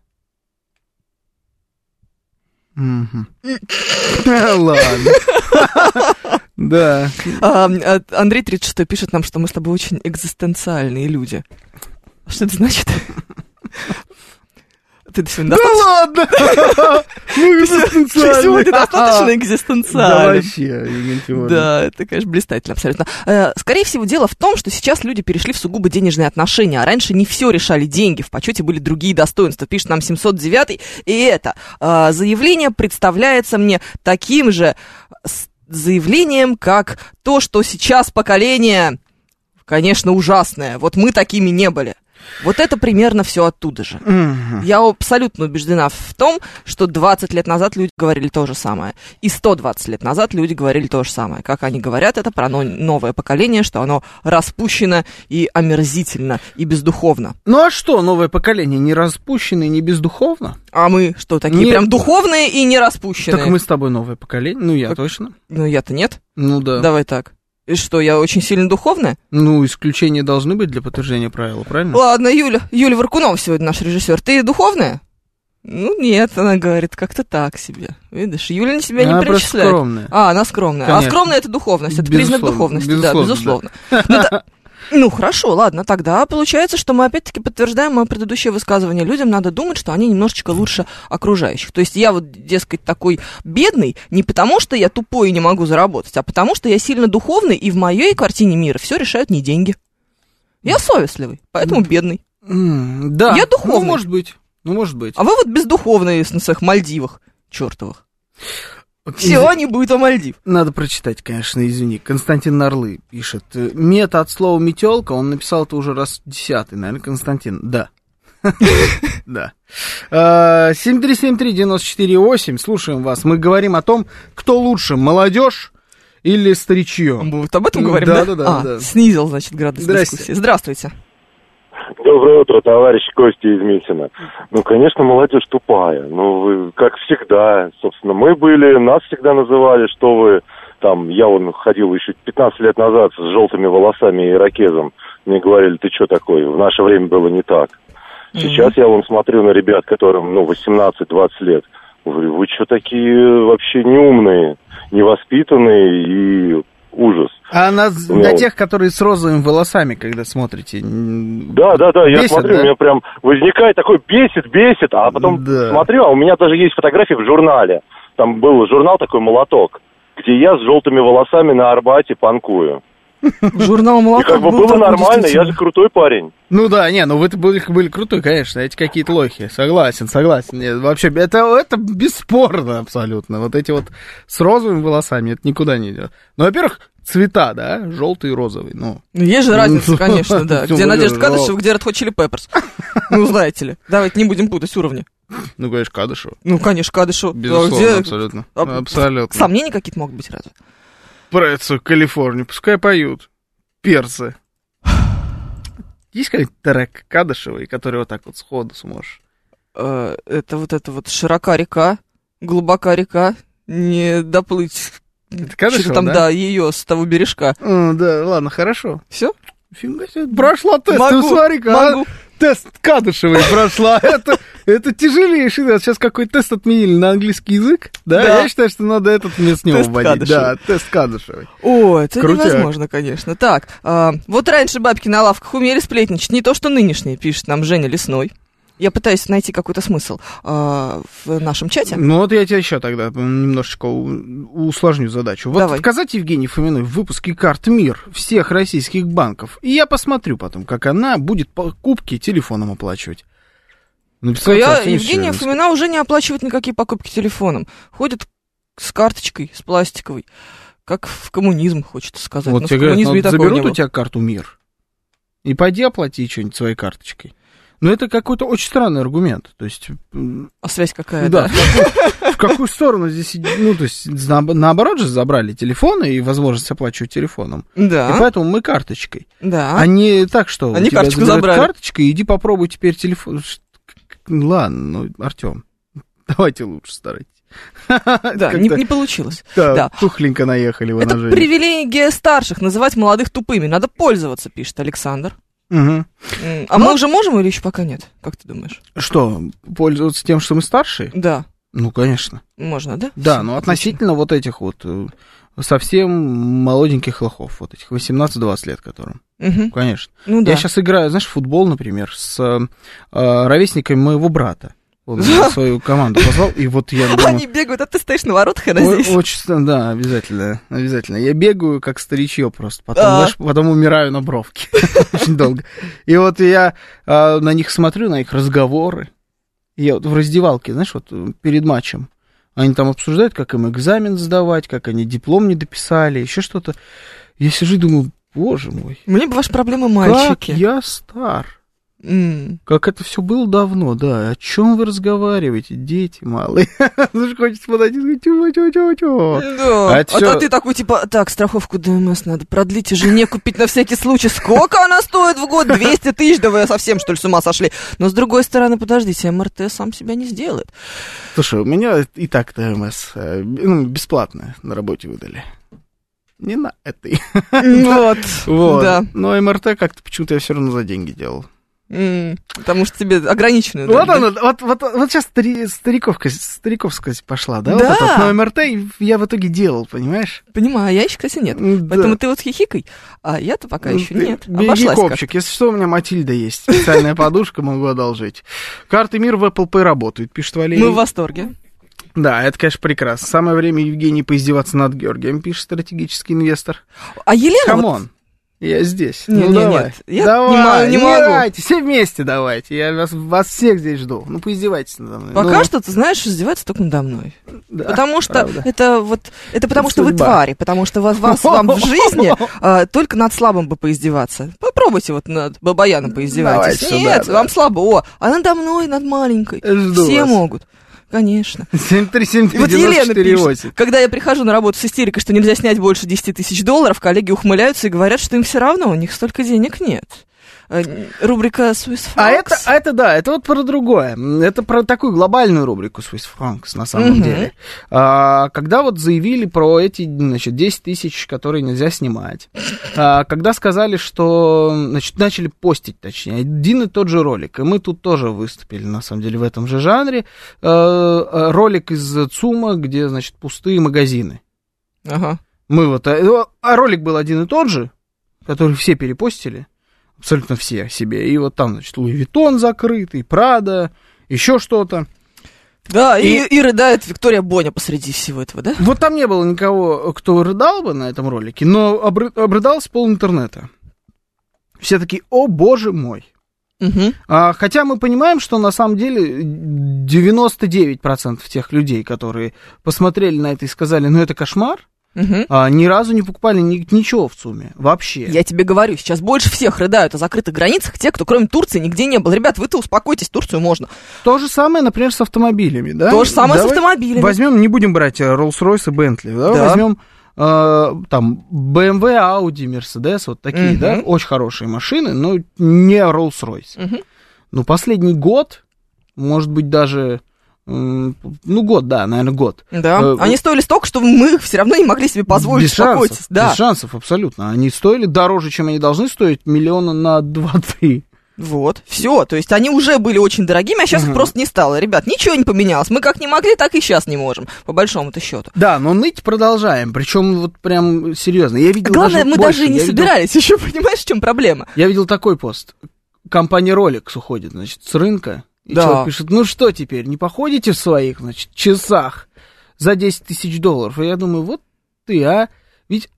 Ладно. Да. Андрей тридцать шестой пишет нам, что мы с тобой очень экзистенциальные люди. Что это значит? Ты сегодня да ладно! Ну, экзистенциально. Ты сегодня достаточно экзистенциально. Да, вообще. Да, это, конечно, блистательно абсолютно. Скорее всего, дело в том, что сейчас люди перешли в сугубо денежные отношения, а раньше не все решали деньги, в почете были другие достоинства. Пишет нам семьсот девятый, и это заявление представляется мне таким же заявлением, как то, что сейчас поколение, конечно, ужасное. Вот мы такими не были. Вот это примерно все оттуда же. Mm-hmm. Я абсолютно убеждена в том, что двадцать лет назад люди говорили то же самое. И сто двадцать лет назад люди говорили то же самое. Как они говорят, это про новое поколение, что оно распущено и омерзительно, и бездуховно. Ну а что, новое поколение не распущено и не бездуховно? А мы что, такие нет. Прям духовные и не распущенные? Так мы с тобой новое поколение, ну я так, точно. Ну я-то нет. Ну да. Давай так. И что, я очень сильно духовная? Ну, исключения должны быть для подтверждения правила, правильно? Ладно, Юля, Юля Варкунова сегодня наш режиссер. Ты духовная? Ну, нет, она говорит, как-то так себе. Видишь, Юля на себя она не перечисляет. Она скромная. А, она скромная. Конечно. А скромная — это духовность, это безусловно, признак духовности, безусловно, да, безусловно. Да. Ну, хорошо, ладно, тогда получается, что мы опять-таки подтверждаем мое предыдущее высказывание. Людям надо думать, что они немножечко лучше окружающих. То есть я вот, дескать, такой бедный не потому, что я тупой и не могу заработать, а потому, что я сильно духовный, и в моей картине мира все решают не деньги. Я совестливый, поэтому бедный. Mm, да, я духовный. Ну, может быть, ну, может быть. А вы вот бездуховные на своих Мальдивах чертовых. Все, Из... не будет о Мальдив. Надо прочитать, конечно, извини. Константин Нарлы пишет. Мета от слова метелка, он написал это уже раз десятый, наверное, Константин. Да. Да. семь три семь три девять четыре восемь, слушаем вас. Мы говорим о том, кто лучше, молодежь или старичье. Мы вот об этом говорим, да? Да, да, да. Снизил, значит, градус дискуссии. Здравствуйте. Доброе утро, товарищ Костя из Митина. Ну, конечно, молодежь тупая. Ну, вы, как всегда, собственно, мы были, нас всегда называли, что вы, там, я вон ходил еще пятнадцать лет назад с желтыми волосами и ирокезом. Мне говорили, ты что такой? В наше время было не так. Сейчас mm-hmm. я вон смотрю на ребят, которым, ну, восемнадцать-двадцать лет. Говорю, вы что такие вообще неумные, невоспитанные и... ужас. А на, для тех, которые с розовыми волосами, когда смотрите... Да, да, да, я бесит, смотрю, да? у меня прям возникает такой бесит, бесит, а потом да. смотрю, а у меня даже есть фотографии в журнале. Там был журнал такой «Молоток», где я с желтыми волосами на Арбате панкую. Журнал «Молоток» и как бы было нормально, я же крутой парень. Ну да, не, ну вы были, были крутой, конечно, эти какие-то лохи, согласен, согласен. Нет, вообще, это, это бесспорно абсолютно. Вот эти вот с розовыми волосами, это никуда не идет. Ну, во-первых, цвета, да, желтый и розовый, ну. Ну, есть же разница, конечно, да. Где Надежда Кадышева, где Red Hot Chili Peppers. Ну, знаете ли. Давайте не будем путать уровни. Ну, конечно, Кадышева. Ну, конечно, Кадышева. Безусловно, абсолютно. Абсолютно. Сомнений какие-то могут быть разве? Про эту Калифорнию, пускай поют. Перцы. Есть какой-нибудь трек Кадышевой, который вот так вот сходу сможешь? Это вот это вот широка река, глубока река, не доплыть. Это Кадышева, там, да? да, ее с того бережка. А, да, ладно, хорошо. Все? Фига себе, прошла тест, могу, ну смотри-ка, могу. А? Тест Кадышевой прошла, это, это тяжелейший, да, сейчас какой тест отменили на английский язык, да, да. Я считаю, что надо этот вместо него вводить, да, тест Кадышевой. О, это крутяк. Невозможно, конечно. Так, а, вот раньше бабки на лавках умели сплетничать, не то что нынешние, пишет нам Женя Лесной. Я пытаюсь найти какой-то смысл э, в нашем чате. Ну вот я тебе еще тогда немножечко усложню задачу. Вот Давай. Вказать Евгении Фоминой в выпуске карт МИР всех российских банков, и я посмотрю потом, как она будет покупки телефоном оплачивать. Я, Евгения Фомина уже не оплачивает никакие покупки телефоном. Ходит с карточкой, с пластиковой. как в коммунизм, хочется сказать. Вот Но тебе в говорят, коммунизме ну, и такого не заберут было. у тебя карту МИР, и пойди оплати что-нибудь своей карточкой. Но это какой-то очень странный аргумент. То есть, а связь какая, да? да? В какую, в какую сторону здесь... Ну, то есть, на, наоборот же забрали телефоны и возможность оплачивать телефоном. Да. И поэтому мы карточкой. Да. А не так, что Они у тебя карточку забирают забрали. карточкой, иди попробуй теперь телефон. Ладно, ну, Артем, давайте лучше старайтесь. Да, не, не получилось. Да, Да. тухленько наехали вы Это на жизнь. привилегия старших, называть молодых тупыми. Надо пользоваться, пишет Александр. Угу. М, А Ну- мы уже можем или еще пока нет? Как ты думаешь? Что, пользоваться тем, что мы старшие? Да, Ну, конечно. можно, да? Да, Всё, но отлично. относительно вот этих вот э, совсем молоденьких лохов, вот этих восемнадцать-двадцать лет которым. Мгм. Конечно. Ну да. Я сейчас играю, знаешь, в футбол, например, с э, ровесниками моего брата. Он меня в свою команду позвал, и вот я думаю... Они бегают, а ты стоишь на воротах, и О- надеюсь. Очень, да, обязательно, обязательно. Я бегаю, как старичье просто, потом, А. знаешь, потом умираю на бровке очень долго. И вот я а, на них смотрю, на их разговоры. И я вот в раздевалке, знаешь, вот перед матчем, они там обсуждают, как им экзамен сдавать, как они диплом не дописали, еще что-то. Я сижу и думаю, боже мой, Мне бы ваши проблемы как мальчики. я стар. М. Как это все было давно, да. О чем вы разговариваете, дети малые? Ну, ж хочется подойти и сказать, тю-тю-тю-тю. Да. А А, это всё- то ты такой, типа, так, страховку ДМС надо продлить и жене купить на всякий случай. Сколько она стоит в год? двести тысяч? Да вы совсем, что ли, с ума сошли? Но, с другой стороны, подождите, МРТ сам себя не сделает. Слушай, у меня и так ТМС э, ну, бесплатно на работе выдали. Не на этой. Вот. Вот. Да. Но МРТ как-то почему-то я все равно за деньги делал. М, Потому что тебе ограниченные. Вот дали, да? она, вот, вот, вот сейчас стари, стариковка, стариковская пошла, да? Да. Вот это вот, но МРТ я в итоге делал, понимаешь? Понимаю, а я еще, кстати, нет. Да. Поэтому ты вот хихикай, а я-то пока еще Ну, ты нет. Береги Обошлась копчик. Если что, у меня Матильда есть. Специальная подушка, могу одолжить. Карты мир в Apple Pay работают, пишет как. Валерий. Мы в восторге. Да, это, конечно, прекрасно. Самое время, Евгений, поиздеваться над Георгием, пишет стратегический инвестор. А Елена... вот- Камон, я здесь. Не, ну не, давай. нет, я давай, не мо- не могу. давайте, все вместе давайте. Я вас, вас всех здесь жду. Ну, поиздевайтесь надо мной. Пока Ну, что, ты знаешь, издевается только надо мной. да, Потому что правда. это вот... Это потому Это что вы судьба. твари, потому что вас, вас вам в жизни а, только над слабым бы поиздеваться. Попробуйте вот над Бабаяном поиздевайтесь. Давайте Нет, сюда, вам да. слабо. О, а надо мной, над маленькой. Жду Все вас. могут. Конечно. семь три семь И три вот девяносто Елена четыре пишет, восемь. когда я прихожу на работу с истерикой, что нельзя снять больше десять тысяч долларов, коллеги ухмыляются и говорят, что им все равно, у них столько денег нет. Э, Рубрика Swiss Francs. А это, а это да, это вот про другое. Это про такую глобальную рубрику Swiss Francs, на самом Мгм. деле. А, когда вот заявили про эти, значит, десять тысяч, которые нельзя снимать. А, когда сказали, что, значит, начали постить, точнее, один и тот же ролик. И мы тут тоже выступили, на самом деле, в этом же жанре. А, ролик из ЦУМа, где, значит, пустые магазины. Ага. Мы вот... А а ролик был один и тот же, который все перепостили. Абсолютно все себе. И вот там, значит, Луи Виттон закрытый, Прада, еще что-то. Да, и, И- и рыдает Виктория Боня посреди всего этого, да? Вот там не было никого, кто рыдал бы на этом ролике, но обры- обрыдался пол интернета. Все такие, о боже мой. Угу. А, хотя мы понимаем, что на самом деле девяносто девять процентов тех людей, которые посмотрели на это и сказали, ну это кошмар, Угу. а, ни разу не покупали ни- ничего в ЦУМе. Вообще. Я тебе говорю, сейчас больше всех рыдают о закрытых границах те, кто кроме Турции нигде не был. Ребят, вы-то успокойтесь, Турцию можно. То же самое, например, с автомобилями, да? То же самое с Давай автомобилями. Возьмем, не будем брать Rolls-Royce и Bentley, да? Да. Возьмем э, там бэ эм вэ, Audi, Mercedes, вот такие, Мгм. да, очень хорошие машины, но не Rolls-Royce. Мгм. Ну, последний год, может быть, даже, м, ну, год, да, наверное, год. Да, Э, они стоили столько, что мы все равно не могли себе позволить, без успокойтесь. шансов, Да. без шансов, абсолютно. Они стоили дороже, чем они должны стоить, миллиона на два-три. Вот, все, то есть они уже были очень дорогими, а сейчас их Мгм. просто не стало. Ребят, ничего не поменялось. Мы как не могли, так и сейчас не можем, по большому-то счету. Да, но ныть продолжаем, причем вот прям серьезно. Я видел Главное, даже мы больше. даже и не Я видел- собирались еще, понимаешь, в чем проблема? Я видел такой пост. Компания Rolex уходит, значит, с рынка. И Да. человек пишет, ну что теперь, не походите в своих, значит, часах за десять тысяч долларов? И я думаю, вот ты, а? Ведь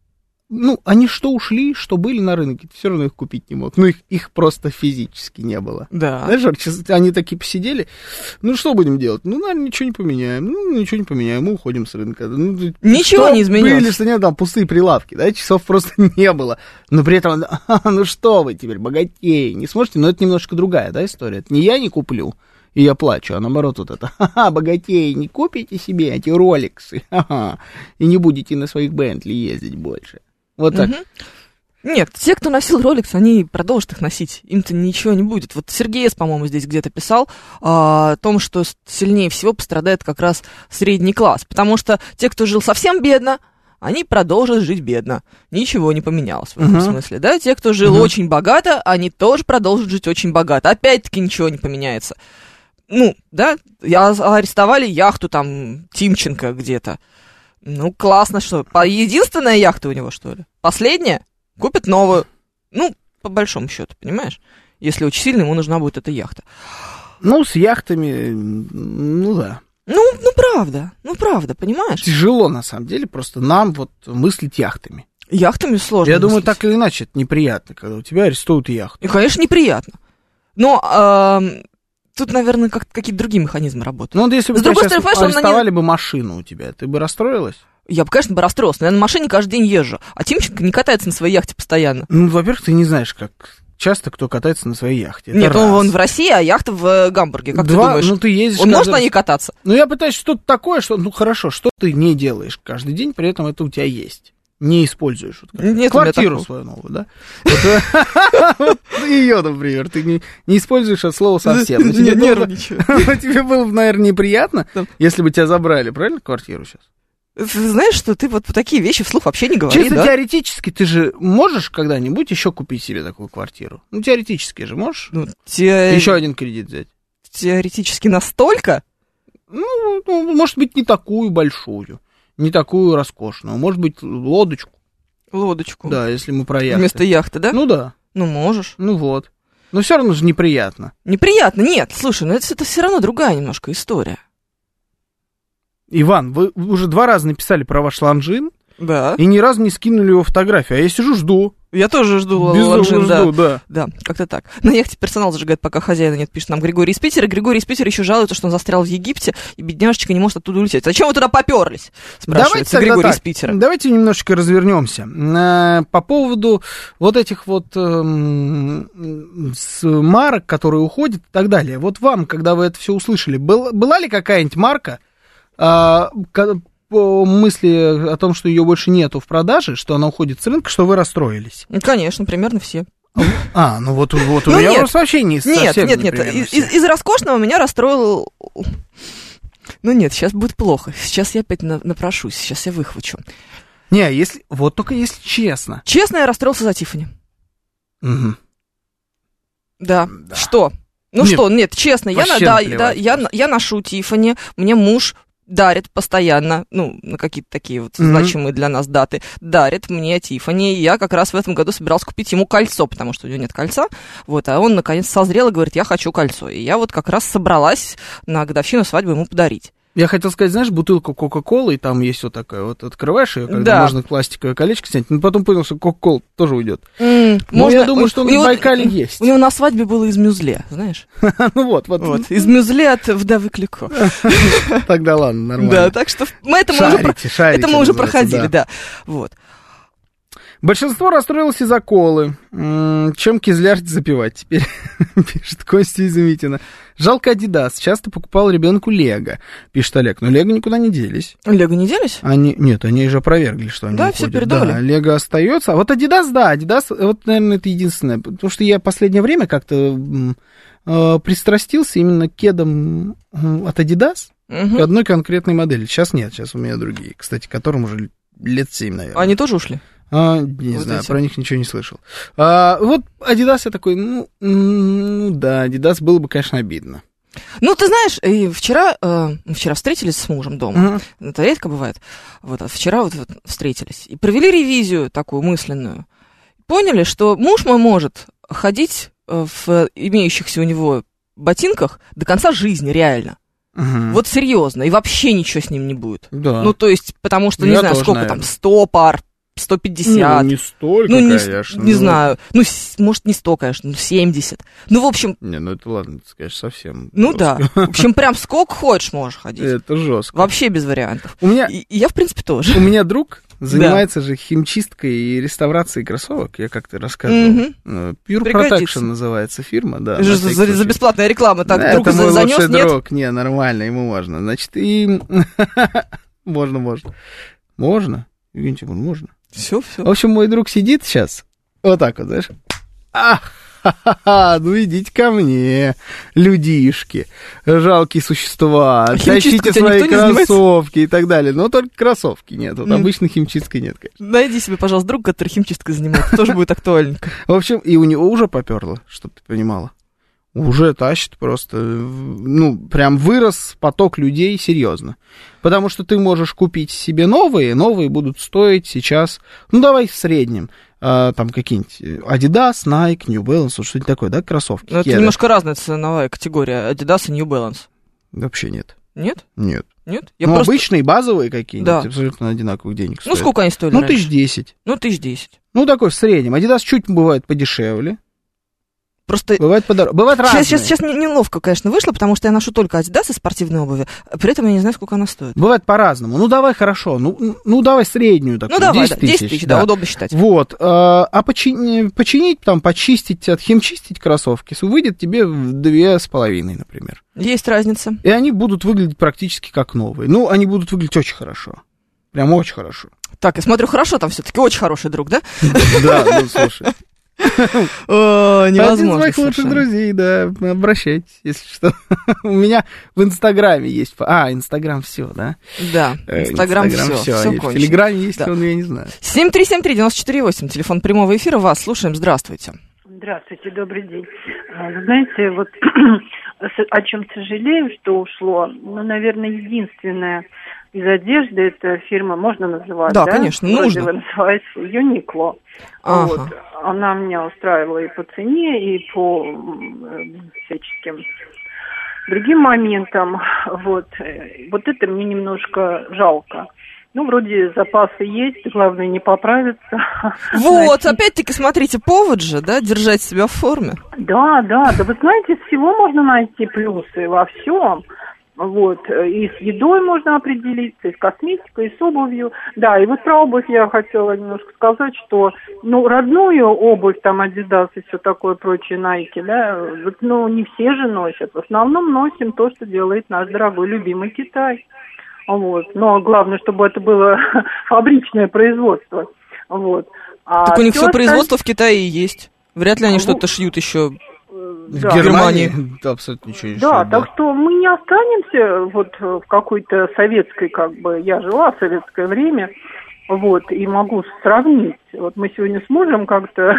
ну, они что ушли, что были на рынке, ты все равно их купить не мог. Ну, их, их просто физически не было. Да. Знаешь, они такие посидели, ну, что будем делать? Ну, наверное, ничего не поменяем. Ну, ничего не поменяем, мы уходим с рынка. Ну, ничего не изменилось. Были, что нет, там пустые прилавки, да, часов просто не было. Но при этом, а, ну, что вы теперь, богатеи, не сможете? Но это немножко другая, да, история. Это не я не куплю, и я плачу, а наоборот вот это, ха-ха, богатеи, не купите себе эти роликсы, ха-ха, и не будете на своих Бентли ездить больше. Вот так. Угу. Нет, те, кто носил Rolex, они продолжат их носить. Им-то ничего не будет. Вот Сергей С., по-моему, здесь где-то писал а, о том, что сильнее всего пострадает как раз средний класс. Потому что те, кто жил совсем бедно, они продолжат жить бедно. Ничего не поменялось в этом uh-huh. смысле. Да? Те, кто жил uh-huh. очень богато, они тоже продолжат жить очень богато. Опять-таки ничего не поменяется. Ну, да, арестовали яхту там Тимченко где-то. Ну, классно, что? Единственная яхта у него, что ли? Последняя? Купит новую. Ну, по большому счету, понимаешь? Если очень сильно ему нужна будет эта яхта. Ну, с яхтами, ну да. Ну, ну правда, ну правда, понимаешь? Тяжело, на самом деле, просто нам вот мыслить яхтами. Яхтами сложно Я мыслить. думаю, так или иначе, это неприятно, когда у тебя арестуют яхту. И, конечно, неприятно. Но... Э- Тут, наверное, как- какие-то другие механизмы работают. Ну, вот если бы С другой сейчас стороны, арестовали не... бы машину у тебя, ты бы расстроилась? Я бы, конечно, бы расстроилась, но я на машине каждый день езжу. А Тимченко не катается на своей яхте постоянно. Ну, во-первых, ты не знаешь, как часто кто катается на своей яхте. Это Нет, раз. он, он в России, а яхта в Гамбурге. Как Два, ты думаешь? Ну, ты ездишь он может каждый... на ней кататься? Ну, я пытаюсь что-то такое, что, ну, хорошо, что ты не делаешь каждый день, при этом это у тебя есть. Не используешь. Вот, Нет, квартиру свою новую, да? Ее, например, ты не используешь это слово совсем. Не нервничаю. Тебе было бы, наверное, неприятно, если бы тебя забрали, правильно, квартиру сейчас? Ты знаешь, что ты вот такие вещи вслух вообще не говори, Чисто да? теоретически ты же можешь когда-нибудь еще купить себе такую квартиру? Ну, теоретически же можешь. Ну, те... Еще один кредит взять. Теоретически настолько? Ну, ну, может быть, не такую большую. Не такую роскошную, может быть, лодочку. Лодочку. Да, если мы про яхты. Вместо яхты, да? Ну да. Ну, можешь. Ну вот. Но все равно же неприятно. Неприятно, нет, слушай, ну это, это все равно другая немножко история. Иван, вы уже два раза написали про ваш ланжин, Да. и ни разу не скинули его фотографию, а я сижу, жду. Я тоже жду Безумно ланжин, да. жду, да. Да, как-то так. На яхте персонал зажигает, пока хозяина нет, пишет нам Григорий из Питера. Григорий из Питера еще жалуется, что он застрял в Египте, и бедняжечка не может оттуда улететь. Зачем вы туда поперлись? Спрашивается Давайте Григорий так, из Питера. Давайте немножечко развернемся. По поводу вот этих вот эм, с марок, которые уходят и так далее. Вот вам, когда вы это все услышали, был, была ли какая-нибудь марка, э, по мысли о том, что ее больше нету в продаже, что она уходит с рынка, что вы расстроились? Ну, конечно, примерно все. А, ну вот, вот у ну, меня нет, просто вообще не Нет, совсем нет, нет, из, из, из роскошного меня расстроил... Ну нет, сейчас будет плохо. Сейчас я опять на, напрошусь, сейчас я выхвачу. Не, если... Вот только если честно. Честно, я расстроился за Тиффани. Угу. Да. Да. Что? Ну нет, что, нет, честно, я, да, да, я, я ношу Тиффани, мне муж... дарит постоянно, ну, на какие-то такие вот mm-hmm. значимые для нас даты, дарит мне Тиффани. Я как раз в этом году собиралась купить ему кольцо, потому что у него нет кольца, вот, а он, наконец, созрел и говорит, я хочу кольцо. И я вот как раз собралась на годовщину свадьбы ему подарить. Я хотел сказать, знаешь, бутылку Кока-Колы, и там есть вот такая, вот открываешь ее, когда да. можно пластиковое колечко снять, но потом понял, что Кока-Кола тоже уйдет. Mm, но можно... я думаю, что он в Байкале есть. У него на свадьбе было из мюзле, знаешь? Ну вот, вот. Из мюзле от вдовы Клико. Тогда ладно, нормально. Да, так что мы это мы уже проходили, да. Вот. Большинство расстроилось из-за колы. Чем кизлярить запивать теперь, пишет Костя из Митина. Жалко Адидас. Часто покупал ребенку Лего, пишет Олег. Но Лего никуда не делись. Лего не делись? Они, нет, они же опровергли, что они да, уходят. все передумали. Да, Лего остается. А вот Адидас, да, Адидас, вот, наверное, это единственное. Потому что я в последнее время как-то э, пристрастился именно к кедам от Адидас, угу. к одной конкретной модели. Сейчас нет, сейчас у меня другие, кстати, которым уже лет семь, наверное. Они тоже ушли? А, не вот знаю, эти. Про них ничего не слышал. А, вот Adidas я такой, ну, ну да, Adidas было бы, конечно, обидно. Ну, ты знаешь, и вчера, э, вчера встретились с мужем дома, uh-huh. это редко бывает, вот, а вчера вот, вот встретились, и провели ревизию такую мысленную, поняли, что муж мой может ходить в имеющихся у него ботинках до конца жизни, реально. Uh-huh. Вот серьезно, и вообще ничего с ним не будет. Да. Ну, то есть, потому что, Я не знаю, тоже, сколько наверное. там, сто пар, сто пятьдесят. Ну, не столько, ну, не, конечно. Не ну, знаю. Ну, с, может, не сто, конечно, ну, семьдесят. Ну, в общем... Не, ну это ладно, ты скажешь, совсем Ну жестко. да. В общем, прям сколько хочешь можешь ходить. Это жестко. Вообще без вариантов. У меня... И, и я, в принципе, тоже. У меня друг занимается же химчисткой и реставрацией кроссовок, я как-то рассказывал. Мгм. Pure Пригодится. Protection называется фирма, да. За, на всякий за, за случай. бесплатная реклама. Так, Да, друг это мой занес, лучший нет? друг. Не, нормально, ему можно. Значит, и... Можно, можно. Можно? Евгений Тимурович, можно. Все, все. В общем, мой друг сидит сейчас, вот так вот, знаешь. Ах, ха-ха-ха, ну идите ко мне, людишки, жалкие существа, химчисткой тащите у тебя свои никто не занимается? кроссовки и так далее. Но только кроссовки нет, вот Mm. обычной химчисткой нет, конечно. Найди себе, пожалуйста, друга, который химчисткой занимается. Тоже будет актуальненько. В общем, и у него уже поперло, чтобы ты понимала. Уже тащит просто, ну, прям вырос поток людей серьезно. Потому что ты можешь купить себе новые, новые будут стоить сейчас, ну, давай в среднем, а, там какие-нибудь Adidas, Nike, New Balance, что-нибудь такое, да, кроссовки. Но это кеды. немножко разная ценовая категория. Adidas и New Balance. Вообще нет. Нет? Нет. Нет? Я ну, просто... обычные, базовые какие-нибудь, Да. абсолютно одинаковых денег Ну, стоят. сколько они стоили Ну, раньше? тысяч десять. Ну, тысяч десять. Ну, такой в среднем. Adidas чуть бывает подешевле, Просто... бывает подороже. Бывает разные. Сейчас, сейчас, сейчас не- неловко, конечно, вышло, потому что я ношу только Adidas из спортивной обуви, а при этом я не знаю, сколько она стоит. Бывает по-разному. Ну, давай хорошо. Ну, ну давай среднюю такую. Ну, давай, да, десять тысяч. десять тысяч, да, удобно считать. Вот. А, а почини- починить, там, почистить, отхимчистить кроссовки выйдет тебе в две с половиной, например. Есть разница. И они будут выглядеть практически как новые. Ну, они будут выглядеть очень хорошо. Прям очень хорошо. Так, я смотрю, хорошо там все-таки, очень хороший друг, да? Да, ну, слушай. О, Один из невозможно моих лучших совершенно. друзей, да, обращайтесь, если что. У меня в Инстаграме есть... А, Инстаграм все, да? Да, Э, Инстаграм все, всё, все а В кончено. Телеграме есть, Да. он, я не знаю. семь три семь три девять четыре восемь, телефон прямого эфира, вас слушаем, здравствуйте. Здравствуйте, добрый день. А, Вы знаете, вот с- о чем сожалею, что ушло, ну, наверное, единственное из одежды, это фирма, можно называть, Да, да? конечно, Вроде нужно. бы называется Юникло. Ага. Вот. Она меня устраивала и по цене, и по м, э, всяческим другим моментам. Вот. Э, Вот это мне немножко жалко. Ну, вроде запасы есть, главное не поправиться. Вот, Найти- опять-таки, смотрите, повод же, да, держать себя в форме. Да, да, да вы знаете, из всего можно найти плюсы во всем. Вот, и с едой можно определиться, и с косметикой, и с обувью. Да, и вот про обувь я хотела немножко сказать, что, ну, родную обувь, там, Adidas и все такое прочее, Nike, да, вот, ну, не все же носят. В основном носим то, что делает наш дорогой, любимый Китай. Вот, но главное, чтобы это было фабричное производство. Вот. А Так у них всё все производство в Китае и есть. Вряд ли они Ну, что-то шьют еще. В Да. Германии абсолютно ничего не Да, шьют, так что мы не останемся вот в какой-то советской, как бы, я жила в советское время, вот, и могу сравнить. Вот мы сегодня с мужем как-то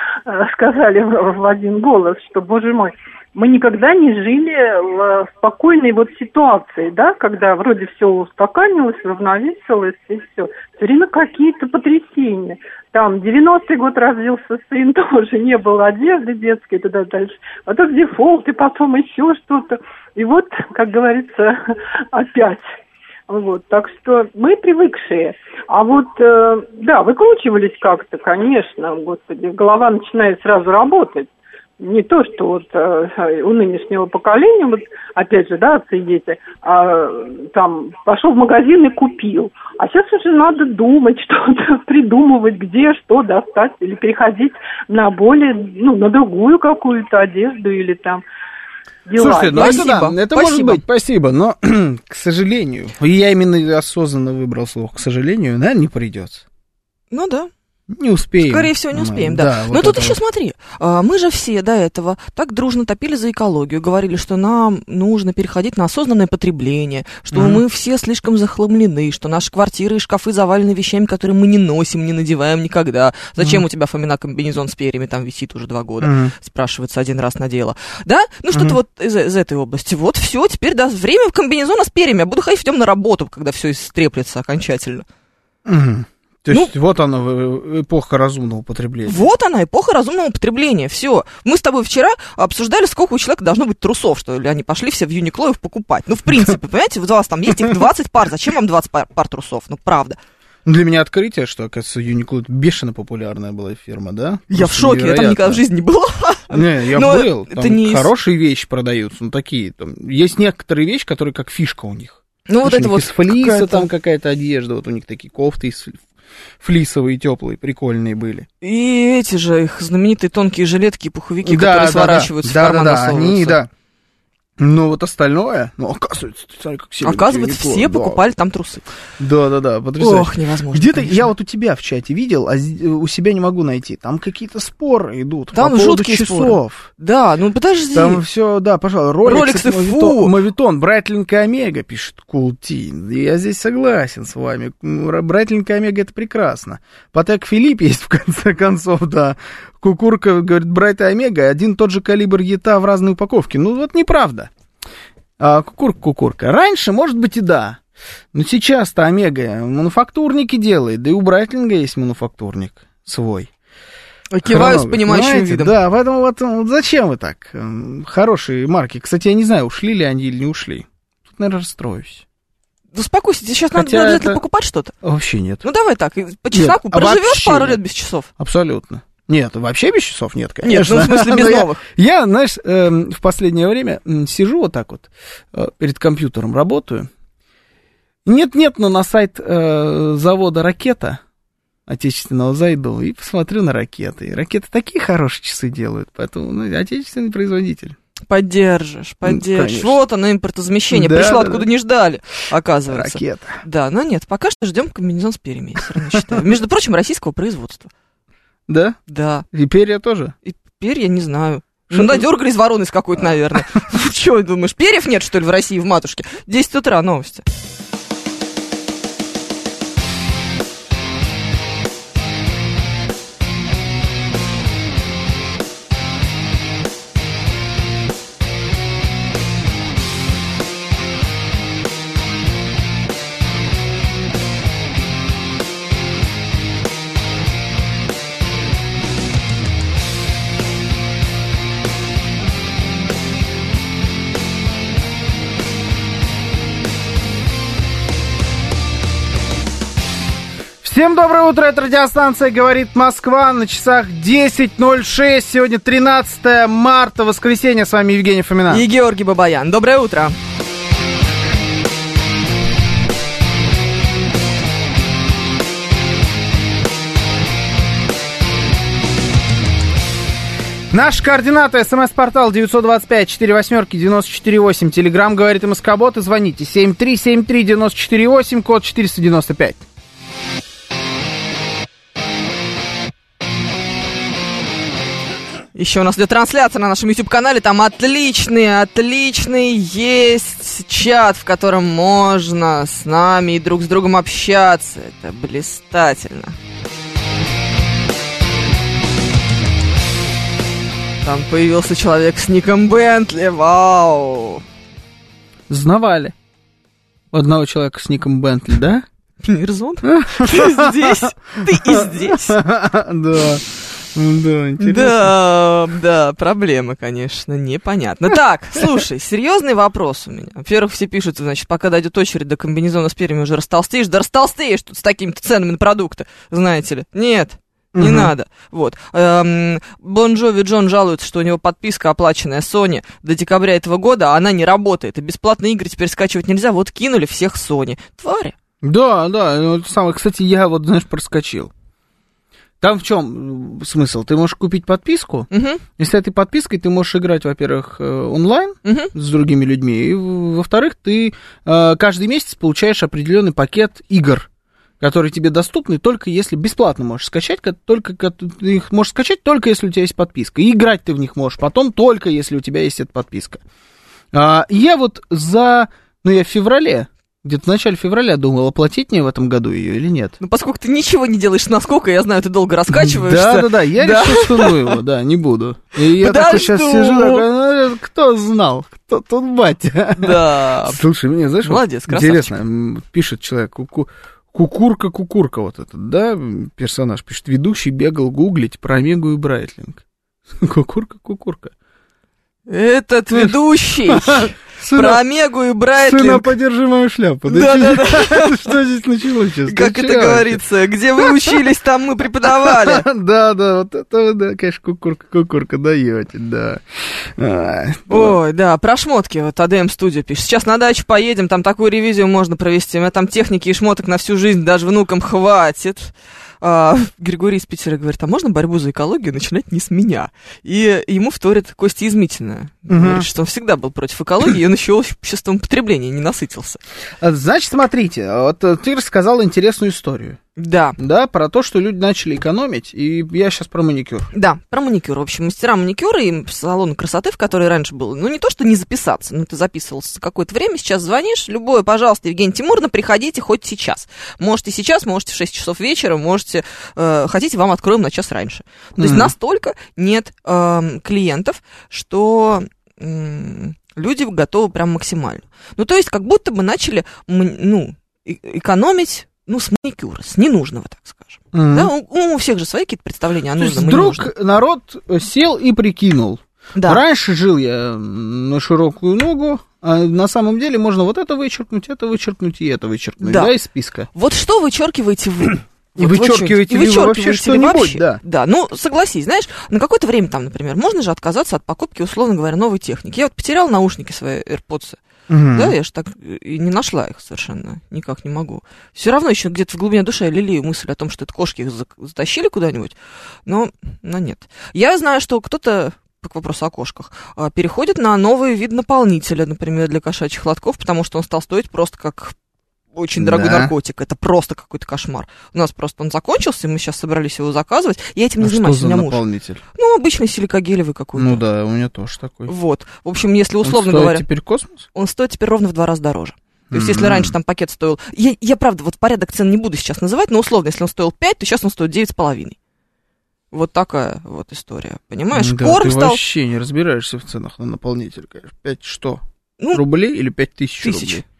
сказали в один голос, что, боже мой, мы никогда не жили в спокойной вот ситуации, да, когда вроде все устаканилось, равновесилось, и все. Все время какие-то потрясения. Там девяностый год родился сын, тоже не было одежды детской, туда дальше. Потом дефолт, и потом еще что-то. И вот, как говорится, опять. Вот, так что мы привыкшие. А вот, э, да, выкручивались как-то, конечно, господи, голова начинает сразу работать. Не то, что вот э, у нынешнего поколения, вот опять же, да, отцы и дети, а, там пошел в магазин и купил. А сейчас уже надо думать, что-то придумывать, где что достать, или переходить на более, ну, на другую какую-то одежду или там дела. Слушайте, ну это Спасибо. да, это Спасибо. может быть, спасибо, но, к сожалению, и я именно осознанно выбрал слово «к сожалению», наверное, не придется. Ну да. Не успеем. Скорее всего, не Мы- успеем, да. вот Но тут это еще вот. смотри, а, мы же все до этого так дружно топили за экологию, говорили, что нам нужно переходить на осознанное потребление, что Мгм. мы все слишком захламлены, что наши квартиры и шкафы завалены вещами, которые мы не носим, не надеваем никогда. Зачем у тебя, Фомина, комбинезон с перьями там висит уже два года? Мгм. Спрашивается, один раз надела. Да? Ну, что-то Мгм. вот из, из этой области. Вот все, теперь, да, время комбинезона с перьями. Я буду ходить в нем на работу, когда все истреплется окончательно. Мгм. То Ну- есть вот она, э, эпоха разумного потребления. Вот она, эпоха разумного потребления. Все. Мы с тобой вчера обсуждали, сколько у человека должно быть трусов, что ли, они пошли все в Юникло их покупать. Ну, в принципе, понимаете, вот у вас там есть их двадцать пар. Зачем вам двадцать пар, пар трусов? Ну, правда. Для меня открытие, что, оказывается, Uniqlo бешено популярная была фирма, да? Я Просто в шоке, я там никогда в жизни не была. Не, я Но был, там это не... хорошие вещи продаются, ну такие, там, есть некоторые вещи, которые как фишка у них. Ну вот это вот из флиса какая-то... там какая-то одежда, вот у них такие кофты из флисовые, теплые, прикольные были. И эти же их знаменитые тонкие жилетки и пуховики, да, которые да, сворачиваются да, в карман, да, да, засовываются. они, да. Но вот остальное, ну, оказывается, ты смотри, как сильно. Оказывается, все да. покупали там трусы. Да-да-да, потрясающе. Ох, невозможно. Где-то конечно. я вот у тебя в чате видел, а у себя не могу найти. Там какие-то споры идут Там по поводу жуткие часов. споры. Да, ну подожди. Там все, да, пожалуйста. Роликсы, фу. Мавитон, Брайтлинг и Омега, пишет Култин. Я здесь согласен с вами. Брайтлинг и Омега — это прекрасно. Патек Филипп есть, в конце концов, да. Кукурка, говорит, Брайт и Омега, один тот же калибр ета в разной упаковке. Ну, вот неправда. А, кукурка, кукурка. Раньше, может быть, и да. Но сейчас-то Омега мануфактурники делает, да и у Брайтлинга есть мануфактурник свой. Киваю с понимающим Понимаете? видом. Да, поэтому вот, вот зачем вы так? Хорошие марки. Кстати, я не знаю, ушли ли они или не ушли. Тут, наверное, расстроюсь. Да успокойся, тебе сейчас надо Хотя обязательно это- покупать что-то. Вообще нет. Ну давай так, и по чесноку Нет, а проживешь вообще пару нет. лет без часов. Абсолютно. Нет, вообще без часов нет, Нет, конечно. ну в смысле без Но я- новых. Я, знаешь, эм, в последнее время м, сижу вот так вот, э, перед компьютером работаю. Нет-нет, но на сайт э, завода «Ракета» отечественного зайду и посмотрю на ракеты. И ракеты такие хорошие часы делают, поэтому ну, отечественный производитель. Поддержишь, поддержишь. конечно. Вот оно, импортозамещение. Да, Пришло, да, откуда да. не ждали, оказывается. Ракета. Да, но нет, пока что ждем комбинезон с перьями, я все равно считаю. Между прочим, российского производства. Да? Да. И перья тоже? И перья не знаю. Что Ну, там? надергались вороны из какой-то, наверное. Чего думаешь, перьев нет, что ли, в России, в матушке? десять утра, новости. Всем доброе утро, это радиостанция «Говорит Москва», на часах десять ноль шесть, сегодня тринадцатое марта, воскресенье, с вами Евгений Фомина. И Георгий Бабаян. Доброе утро. Наши координаты: смс-портал девять два пять четыре восемь девяносто четыре восемь, телеграмм «Говорит МСК-бот» и звоните семь три семь три девяносто четыре восемь, код четыреста девяносто пять. Еще у нас идет трансляция на нашем YouTube-канале. Там отличный, отличный есть чат, в котором можно с нами и друг с другом общаться. Это блистательно. Там появился человек с ником Бентли. Вау! Знавали у одного человека с ником Бентли, да? Мирзон? Ты здесь? Ты и здесь. Да. Да, интересно. Да, да, проблема, конечно, непонятно. Так, слушай, серьезный вопрос у меня. Во-первых, все пишут, значит, пока дойдет очередь до комбинезона с перьями, уже растолстеешь. Да растолстеешь тут с такими-то ценами на продукты, знаете ли. Нет, не Мгм. надо. Вот. Эм, Бон Джови Джон жалуется, что у него подписка, оплаченная Sony до декабря этого года, а она не работает. И бесплатные игры теперь скачивать нельзя. Вот кинули всех Sony. Твари. Да, да, ну, это самое, кстати, я вот, знаешь, проскочил. Там в чем смысл? Ты можешь купить подписку, Угу, и с этой подпиской ты можешь играть, во-первых, э, онлайн угу. с другими людьми, и, в- во-вторых, ты э, каждый месяц получаешь определенный пакет игр, которые тебе доступны только если бесплатно можешь скачать, ко- только ко- ты их можешь скачать только если у тебя есть подписка, и играть ты в них можешь потом только если у тебя есть эта подписка. А, и я вот за, ну я в феврале, где-то в начале февраля думал, оплатить мне в этом году ее или нет. Ну, поскольку ты ничего не делаешь насколько, я знаю, ты долго раскачиваешься. Да, да, да, я Да. решил, что ну его, да, не буду. И я такой сейчас Подожду. сижу, такой, ну, кто знал, кто тут батя? Да. Слушай, мне, знаешь, Молодец, вот красавчик. интересно, м, пишет человек, ку- Кукурка, Кукурка, вот этот, да, персонаж, пишет, ведущий бегал гуглить про Омегу и Брайтлинг. Кукурка, Кукурка. Этот ведущий Сына, про Омегу и Брайтлинг. Сына, подержи мою шляпу. Да, да, да. Что здесь началось сейчас? Как это говорится, где вы учились, там мы преподавали. Да, да, вот это вы, да, конечно, кукурка, кукурка даете, да. Ой, да, про шмотки, вот АДМ Студио пишет. Сейчас на дачу поедем, там такую ревизию можно провести. У меня там техники и шмоток на всю жизнь, даже внукам хватит. А, Григорий из Питера говорит, а можно борьбу за экологию начинать не с меня? И ему вторит Костя Измитина. Uh-huh. Говорит, что он всегда был против экологии, и он еще обществом потребления не насытился. Значит, смотрите, вот ты рассказал интересную историю. Да. Да, про то, что люди начали экономить, и я сейчас про маникюр. Да, про маникюр. В общем, мастера маникюра и салоны красоты, в которые раньше было, ну, не то, что не записаться, но ты записывался какое-то время, сейчас звонишь, любое, пожалуйста, Евгения Тимуровна, приходите хоть сейчас. Можете сейчас, можете в шесть часов вечера, можете, э, хотите, вам откроем на час раньше. То mm-hmm. есть настолько нет э, клиентов, что э, люди готовы прям максимально. Ну, то есть, как будто бы начали, ну, экономить, ну, с маникюра, с ненужного, так скажем. Mm-hmm. Да, у, у всех же свои какие-то представления о нужном и ненужном. Вдруг народ сел и прикинул. Да. Раньше жил я на широкую ногу, а на самом деле можно вот это вычеркнуть, это вычеркнуть и это вычеркнуть, да, да из списка. Вот что вычеркиваете вы? И вот вычеркиваете ли вы вообще что-нибудь, да. Да, ну, согласись, знаешь, на какое-то время там, например, можно же отказаться от покупки, условно говоря, новой техники. Я вот потеряла наушники свои, AirPods. Угу. Да, я же так и не нашла их совершенно, никак не могу. Все равно еще где-то в глубине души я лелею мысль о том, что это кошки их затащили куда-нибудь, но, но нет. Я знаю, что кто-то, к вопросу о кошках, переходит на новый вид наполнителя, например, для кошачьих лотков, потому что он стал стоить просто как очень дорогой да. наркотик. Это просто какой-то кошмар. У нас просто он закончился, и мы сейчас собрались его заказывать. Я этим не а занимаюсь, что у меня за муж. Наполнитель? Ну, обычный силикогелевый какой-то. Ну да, у меня тоже такой. Вот. В общем, если условно он стоит говоря... теперь космос? Он стоит теперь ровно в два раза дороже. То есть, Mm-hmm. если раньше там пакет стоил... Я, я, правда, вот порядок цен не буду сейчас называть, но условно, если он стоил пять, то сейчас он стоит девять с половиной. Вот такая вот история, понимаешь? Да, Корм ты стал... вообще не разбираешься в ценах на наполнитель, конечно. Пять что? Ну, рублей или пять тысяч тысяч. рублей?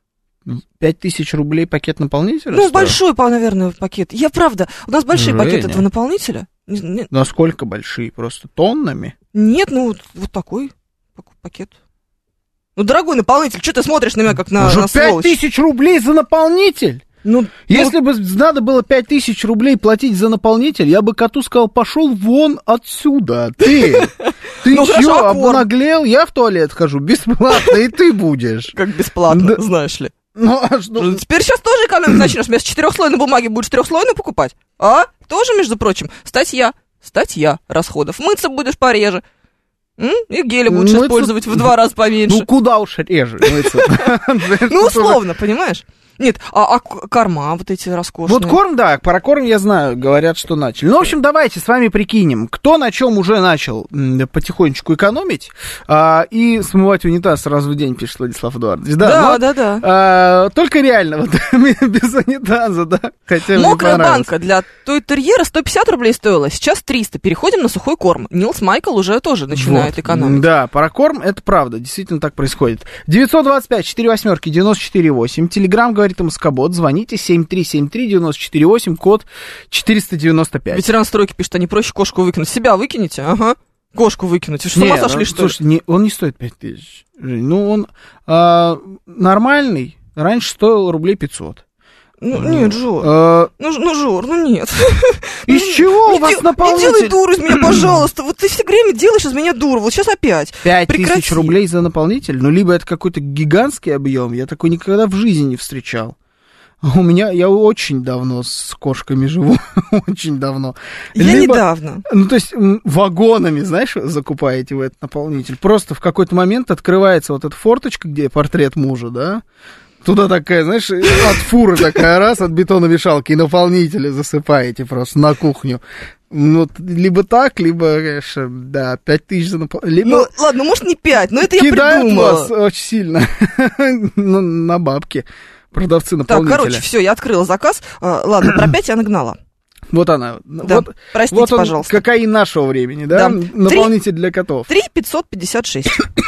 Пять тысяч рублей пакет наполнителя? Ну, стоил? большой, наверное, пакет. Я правда, у нас большие Женя. пакеты этого наполнителя. Нет. Насколько большие? Просто тоннами? Нет, ну, вот, вот такой пакет. Ну, дорогой наполнитель, что ты смотришь на меня, как на, на сволочь? пять тысяч рублей за наполнитель? Ну, Если ну... бы надо было пять тысяч рублей платить за наполнитель, я бы коту сказал, пошел вон отсюда, ты. Ты ну, чё, обнаглел? Я в туалет хожу бесплатно, и ты будешь. Как бесплатно, знаешь ли. Ну, а что? Теперь сейчас тоже экономить начнешь. Вместо четырехслойной бумаги будешь трехслойную покупать? А? Тоже, между прочим, статья. Статья расходов. Мыться будешь пореже. М? И гели будешь мыться... использовать в два раза поменьше. Ну, куда уж реже мыться? Ну, условно, понимаешь? Нет, а, а корма вот эти роскошные? Вот корм, да, про корм я знаю, говорят, что начали. Ну, в общем, давайте с вами прикинем, кто на чем уже начал м, потихонечку экономить а, и смывать унитаз сразу в день, пишет Владислав Эдуардович. Да, да, но, да, да. А, только реально, вот без унитаза, да. Хотя мокрая банка для той терьера сто пятьдесят рублей стоила, сейчас триста. Переходим на сухой корм. Нилс Майкл уже тоже начинает вот. экономить. Да, про корм, это правда, действительно так происходит. девятьсот двадцать пять четыре восьмерки девяносто четыре восемь, Телеграм говорит МСК-бот, звоните семь три семь три девяносто четыре восемь, код четыреста девяносто пять. Ветеран стройки пишет, а не проще кошку выкинуть. Себя выкинете? Ага. Кошку выкинуть. Вы что, с ума сошли, ну, что слушай, ли? Не, он не стоит пять тысяч. Ну, он а, нормальный, раньше стоил рублей пятьсот. Ну, нет, Жор. А... Ну, ну, Жор, ну нет. Из чего у вас наполнитель? Не делай дуру из меня, пожалуйста. Вот ты все время делаешь из меня дуру. Вот сейчас опять. Пять тысяч рублей за наполнитель? Ну, либо это какой-то гигантский объем. Я такой никогда в жизни не встречал. У меня, я очень давно с кошками живу, очень давно. Я Либо, недавно. Ну, то есть вагонами, знаешь, закупаете вы этот наполнитель. Просто в какой-то момент открывается вот эта форточка, где портрет мужа, да? Туда такая, знаешь, от фуры такая раз, от бетоновешалки, и наполнители засыпаете просто на кухню. Ну, либо так, либо, конечно, да, пять тысяч за наполнитель. Ну, ладно, может, не пять, но это я придумала. Кидают вас придумала. очень сильно на бабки. Продавцы наполнителя. Так, короче, все, я открыла заказ. А, ладно, про пять я нагнала. Вот она. Да. Вот, простите, вот он, пожалуйста. Кокаин нашего времени, да? Да. Наполнитель для котов. три пятьсот пятьдесят шесть.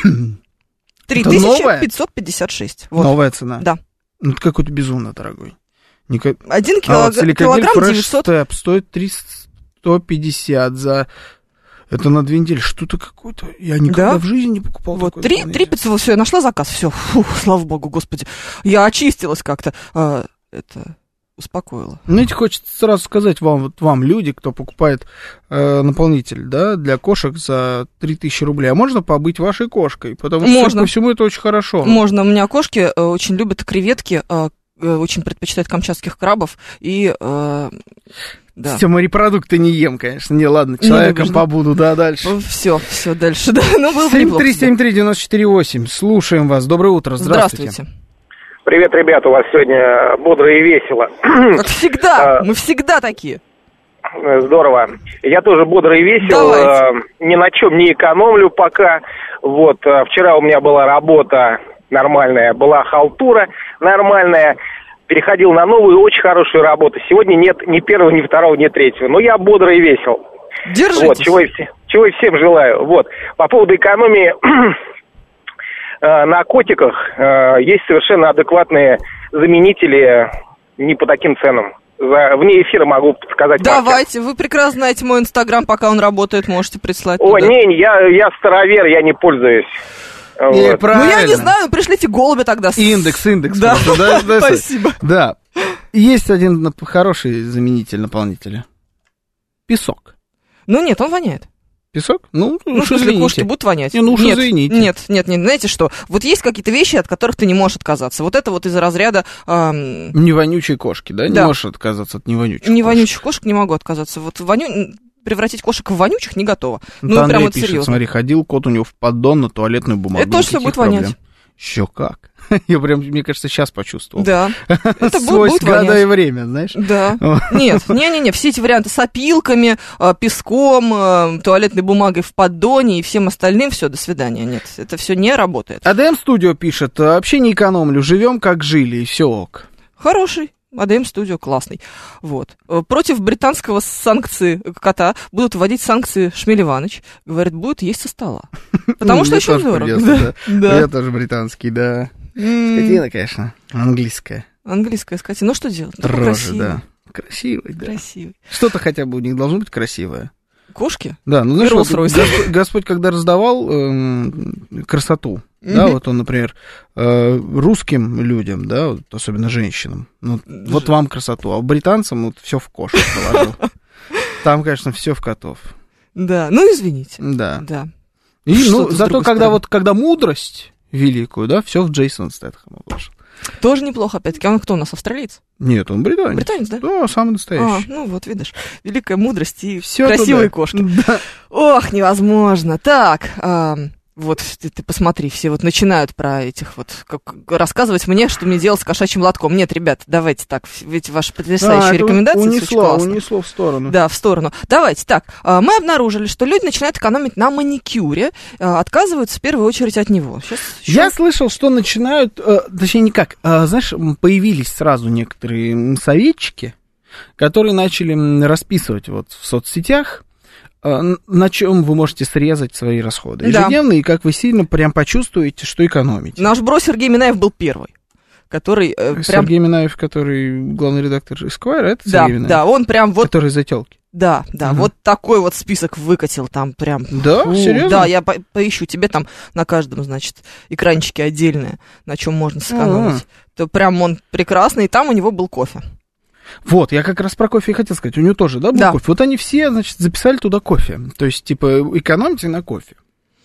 три Это тысячи новая? пятьсот пятьдесят шесть. Вот. Новая цена? Да. Ну, это какой-то безумно дорогой. Никак... Один а, вот килограмм Fresh девятьсот. Step стоит триста пятьдесят за... Это на две недели. Что-то какое-то... Я никогда Да? в жизни не покупал Вот, такой три, наполнитель. три пятьсот, все, я нашла заказ, все, слава богу, господи. Я очистилась как-то. А, это успокоило. Знаете, хочется сразу сказать вам, вот вам, люди, кто покупает э, наполнитель, да, для кошек за три тысячи рублей, а можно побыть вашей кошкой? Потому что, Можно. судя по всему, это очень хорошо. Можно, у меня кошки э, очень любят креветки, э, э, очень предпочитают камчатских крабов и... э, да. Все, морепродукты не ем, конечно. Не, ладно, человеком любишь, да? побуду, да, дальше. Все, все дальше, да. Ну, было бы семь неплохо. три семь три девять четыре восемь. Слушаем вас. Доброе утро. Здравствуйте. Здравствуйте. Привет, ребята, у вас сегодня бодро и весело. Как всегда, А, мы всегда такие. Здорово. Я тоже бодро и весел. Давайте. э, Ни на чем не экономлю пока. Вот, э, вчера у меня была работа нормальная, была халтура нормальная. Переходил на новую, очень хорошую работу. Сегодня нет ни первого, ни второго, ни третьего. Но я бодро и весел. Держитесь. Вот, чего и, все, чего и всем желаю. Вот, по поводу экономии на котиках э, есть совершенно адекватные заменители не по таким ценам. За, вне эфира могу сказать. Давайте, вы прекрасно знаете мой инстаграм, пока он работает, можете прислать. О, туда. не, я, я старовер, я не пользуюсь. И Вот. Ну, я правильно. не знаю, пришлите голубя тогда. с- Индекс, индекс. Да, просто, да, да, спасибо. Да. Есть один нап- хороший заменитель наполнителя. Песок. Ну нет, он воняет. Песок? Ну, Ну, уж в смысле, извините. кошки будут вонять? Не, ну уж нет, извините. Нет, нет, нет, знаете что? Вот есть какие-то вещи, от которых ты не можешь отказаться. Вот это вот из разряда... эм, Невонючие кошки, да? Не Да. можешь отказаться от невонючих не кошек. вонючих кошек не могу отказаться. Вот воню... превратить кошек в вонючих не готова. Ну, Ну, Андрей прям это пишет, серьезно. смотри, ходил кот у него в поддон на туалетную бумагу. Это тоже всё Никаких будет вонять. проблем. Еще как. Я прям, мне кажется, сейчас почувствовал. Да. Это бу- Свой будет года и вонять. время, знаешь? Да. Нет, не-не-не, все эти варианты с опилками, э, песком, э, туалетной бумагой в поддоне и всем остальным, все, до свидания. Нет, это все не работает. АДМ Студио пишет, вообще не экономлю, живем как жили, и все ок. Хороший. АДМ Студио классный. Вот. Э, Против британского санкции кота будут вводить санкции Шмель Иваныч. Говорит, будет есть со стола. Потому что Мне очень тоже дорого. придется, да. Да. Я тоже британский, да. М, Скотина, конечно, английская. Английская скотина. Ну что делать? Ну, Рожа, красивый. да. Красивый, да. Красивый. Что-то хотя бы у них должно быть красивое. Кошки? Да, ну знаешь, И вот Rolls-Royce. Господь, Господь, когда раздавал эм, красоту, да, Мгм. вот он, например, э, русским людям, да, вот особенно женщинам, ну, вот вам красоту, а британцам вот все в кошек положил. Там, конечно, все в котов. Да. Ну, извините. Да. Да. И, ну, Что-то с зато, другой когда стороны. вот, когда мудрость великую, да, все в Джейсон Стэтхэма вложил. Тоже неплохо, опять-таки. А он кто у нас, австралиец? Нет, он британец. Британец, да? Да, самый А, настоящий. ну вот, видишь, великая мудрость и Всё красивые туда. кошки. Да. Ох, невозможно. Так, ам, вот ты, ты посмотри, все вот начинают про этих вот, как, рассказывать мне, что мне делать с кошачьим лотком. Нет, ребят, давайте так, ведь ваши потрясающие А, это рекомендации, это очень унесло, классно. унесло в сторону. Да, в сторону. Давайте, так, а, мы обнаружили, что люди начинают экономить на маникюре, а, отказываются в первую очередь от него. Сейчас Я слышал, что начинают, э, точнее никак, э, знаешь, м, появились сразу некоторые м, советчики, которые начали м, расписывать вот в соцсетях, э, н- на чем вы можете срезать свои расходы Да. ежедневно, и как вы сильно прям почувствуете, что экономите. наш бро Сергей Минаев был первый, который э, прям... Сергей Минаев, который главный редактор Esquire, это Да, Сергей Минаев? да, он прям вот, Который за тёлки. да, да, Мгм. вот такой вот список выкатил там прям. Да? Фу, Серьезно? Да, я по- поищу тебе там на каждом, значит, экранчике отдельное, на чем можно сэкономить. То прям он прекрасный, и там у него был кофе. Вот, я как раз про кофе и хотел сказать. У него тоже, да, был Да. кофе? Вот они все, значит, записали туда кофе. То есть, типа, экономьте на кофе.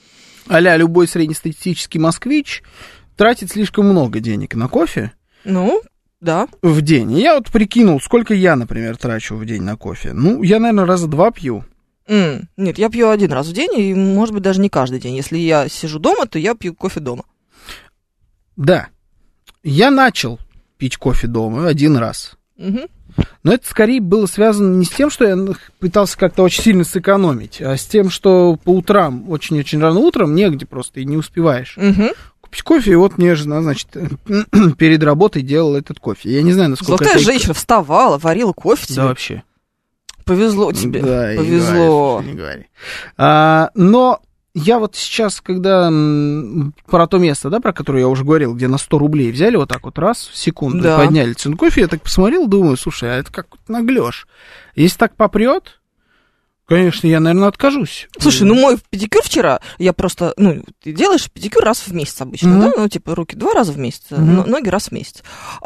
А-ля любой среднестатистический москвич тратит слишком много денег на кофе Ну, да. в день. И я вот прикинул, сколько я, например, трачу в день на кофе. Ну, я, наверное, раза два пью. М, Нет, я пью один раз в день, и, может быть, даже не каждый день. Если я сижу дома, то я пью кофе дома. Да. Я начал пить кофе дома один раз. Мгм. Но это скорее было связано не с тем, что я пытался как-то очень сильно сэкономить, а с тем, что по утрам, очень-очень рано утром, негде просто, и не успеваешь Мгм. купить кофе. И вот мне жена, значит, перед работой делала этот кофе. Я не знаю, насколько Золотая это... женщина вставала, варила кофе тебе. Да, вообще. Повезло тебе. Да, и не Повезло. говори, не говори. А, но я вот сейчас, когда м, про то место, да, про которое я уже говорил, где на сто рублей взяли вот так вот раз в секунду, Да. подняли цену кофе, я так посмотрел, думаю, слушай, а это как наглешь. Если так попрет, Конечно, я, наверное, откажусь. Слушай, ну мой педикюр вчера, я просто, ну, ты делаешь педикюр раз в месяц обычно, mm-hmm. да? Ну, типа, руки два раза в месяц, mm-hmm. ноги раз в месяц.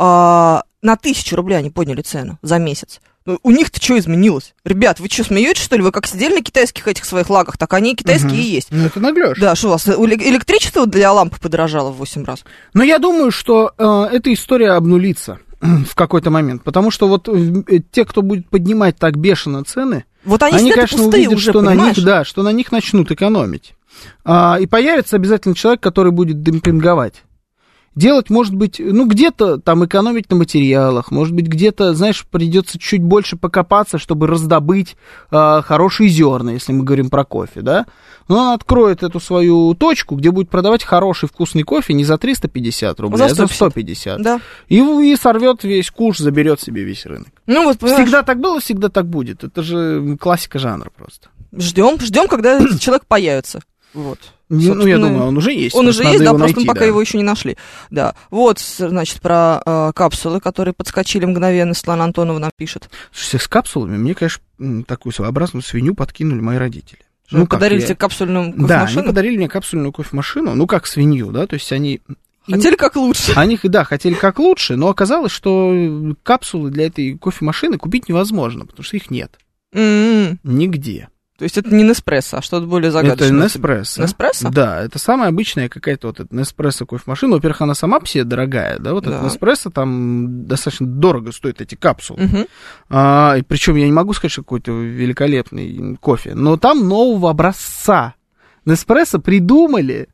А, на тысячу рублей они подняли цену за месяц. Ну, у них-то что изменилось? Ребят, вы что, смеетесь, что ли? Вы как сидели на китайских этих своих лагах, так они и китайские mm-hmm. и есть. Ну, это наглёшь. Да, что у вас, электричество для лампы подорожало в восемь раз? Но я думаю, что э, эта история обнулится в какой-то момент, потому что вот э, те, кто будет поднимать так бешено цены, вот они, они конечно, увидят, уже, что, на понимаешь? них, да, что на них начнут экономить. А, и появится обязательно человек, который будет демпинговать. Делать, может быть, ну, где-то там экономить на материалах, может быть, где-то, знаешь, придется чуть больше покопаться, чтобы раздобыть э, хорошие зерна, если мы говорим про кофе, да. Но он откроет эту свою точку, где будет продавать хороший вкусный кофе не за триста пятьдесят рублей, за а за сто пятьдесят. Да. И, и сорвет весь куш, заберет себе весь рынок. Ну, вот, всегда так было, всегда так будет. Это же классика жанра просто. Ждем, ждем, когда человек появится. Вот. Ну, я думаю, он уже есть. Он уже есть, да, просто найти, мы пока да. его еще не нашли. Да. Вот, значит, про э, капсулы, которые подскочили мгновенно, Светлана Антонова нам пишет. Слушай, с капсулами мне, конечно, такую своеобразную свинью подкинули мои родители. Что, ну, подарили я... тебе капсульную кофемашину? Да, они подарили мне капсульную кофемашину, ну, как свинью, да, то есть они... Хотели как лучше. Они, да, хотели как лучше, но оказалось, что капсулы для этой кофемашины купить невозможно, потому что их нет. Mm-hmm. Нигде. То есть это не Неспрессо, а что-то более загадочное? Это Неспрессо. Неспрессо? Да, это самая обычная какая-то вот эта Неспрессо кофемашина. Во-первых, она сама по себе дорогая, да, вот да. эта Неспрессо там достаточно дорого стоят эти капсулы. Угу. А, и причем я не могу сказать, что какой-то великолепный кофе, но там нового образца. Неспрессо придумали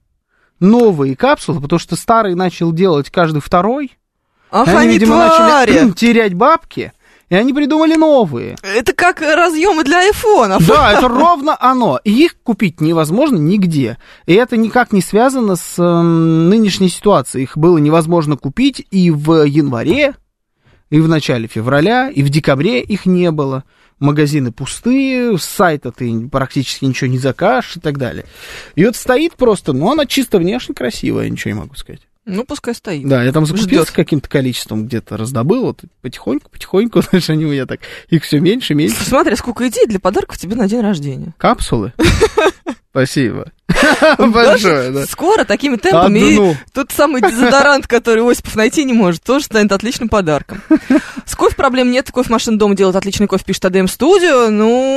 новые капсулы, потому что старый начал делать каждый второй. Ах, они, они видимо, твари. начали терять бабки. И они придумали новые. Это как разъемы для айфонов. Да, это ровно оно. И их купить невозможно нигде. И это никак не связано с э, нынешней ситуацией. Их было невозможно купить и в январе, и в начале февраля, и в декабре их не было. Магазины пустые, с сайта ты практически ничего не закажешь и так далее. И вот стоит просто, ну, она чисто внешне красивая, я ничего не могу сказать. Ну, пускай стоит. Да, я там закупился каким-то количеством, где-то раздобыл, вот потихоньку, потихоньку, знаешь, они у меня так, их все меньше, меньше. Смотри, сколько идей для подарков тебе на день рождения. Капсулы? Спасибо. Большое, да. Скоро такими темпами и тот самый дезодорант, который Осипов найти не может, тоже станет отличным подарком. С кофе проблем нет, кофемашина дома делает отличный кофе, пишет эй ди эм Studio.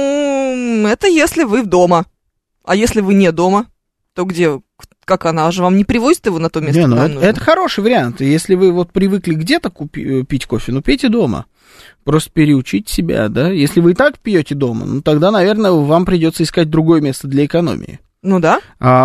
Ну, это если вы дома. А если вы не дома, то где... Как она же вам не привозит его на то место? Не, ну это, это хороший вариант. Если вы вот привыкли где-то купи, пить кофе, ну пейте дома. Просто переучите себя, да. Если вы и так пьете дома, ну тогда, наверное, вам придется искать другое место для экономии. Ну да.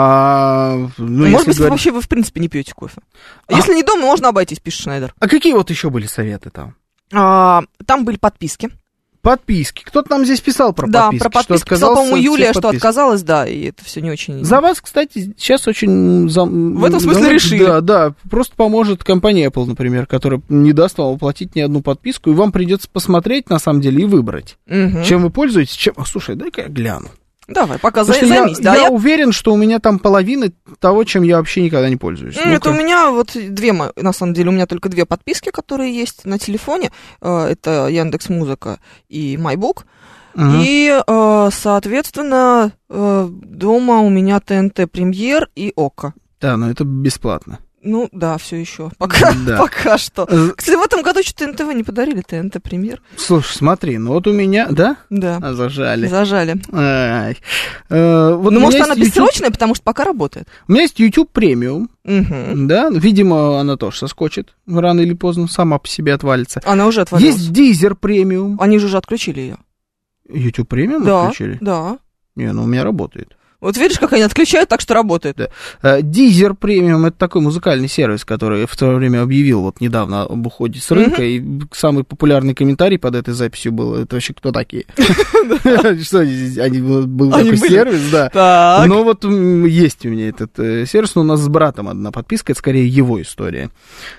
А, ну, Может быть, говорить... вообще вы в принципе не пьете кофе. А? Если не дома, можно обойтись, пишет Шнайдер. А какие вот еще были советы там? А, там были подписки. Подписки. Кто-то нам здесь писал про да, подписки. Да, про подписки писал, по-моему, Юлия, что отказалась, да, и это все не очень... За вас, кстати, сейчас очень... За... В этом смысле да, решили. Да, да, просто поможет компания Apple, например, которая не даст вам оплатить ни одну подписку, и вам придется посмотреть, на самом деле, и выбрать, угу. чем вы пользуетесь, чем... Слушай, дай-ка я гляну. Давай, пока за, займись. Я, да, я, я уверен, что у меня там половина того, чем я вообще никогда не пользуюсь. Нет, ну-ка. У меня вот две, на самом деле, у меня только две подписки, которые есть на телефоне. Это Яндекс.Музыка и MyBook. Uh-huh. И, соответственно, дома у меня ТНТ Премьер и ОККО. Да, но это бесплатно. Ну, да, все еще. Пока, да. пока что. Кстати, в этом году что-то ТНТ вы не подарили, ТНТ Премьер. Слушай, смотри, ну вот у меня... Да? Да. А, зажали. Зажали. Ай. Э, вот ну, может, она YouTube... бессрочная, потому что пока работает. У меня есть YouTube Премиум. Угу. Да, видимо, она тоже соскочит. Рано или поздно сама по себе отвалится. Она уже отвалилась. Есть Deezer Премиум. Они же уже отключили ее. YouTube Премиум да, отключили? Да. Не, ну у меня работает. Вот видишь, как они отключают, так что работает. Да. Deezer Premium — это такой музыкальный сервис, который в то время объявил вот недавно об уходе с рынка, mm-hmm. и самый популярный комментарий под этой записью был: это вообще кто такие? Что они был такой сервис, да. Но вот есть у меня этот сервис, но у нас с братом одна подписка, это скорее его история.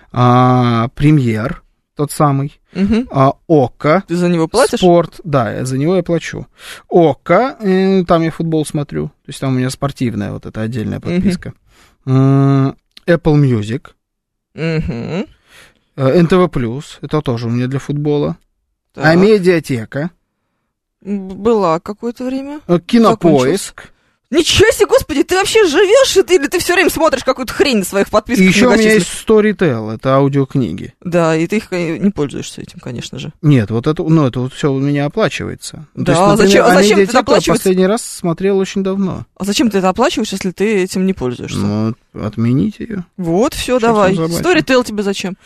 Премьер. Тот самый. Uh-huh. А, ОККО. Ты за него платишь? Спорт, да, я за него я плачу. ОККО, э, там я футбол смотрю. То есть там у меня спортивная вот эта отдельная подписка. Uh-huh. Apple Music. Uh-huh. эн тэ вэ Плюс, это тоже у меня для футбола. Так. А Медиатека. Была какое-то время. Кинопоиск. Ничего себе, господи, ты вообще живешь или ты все время смотришь какую-то хрень на своих подписках? И еще у меня есть Storytel, это аудиокниги. Да, и ты их не пользуешься этим, конечно же. Нет, вот это, ну, это вот все у меня оплачивается. Да, есть, например, зачем, а зачем ты это оплачиваешь? Последний раз смотрел очень давно. А зачем ты это оплачиваешь, если ты этим не пользуешься? Ну, отменить ее. Вот, все, давай. Storytel тебе зачем?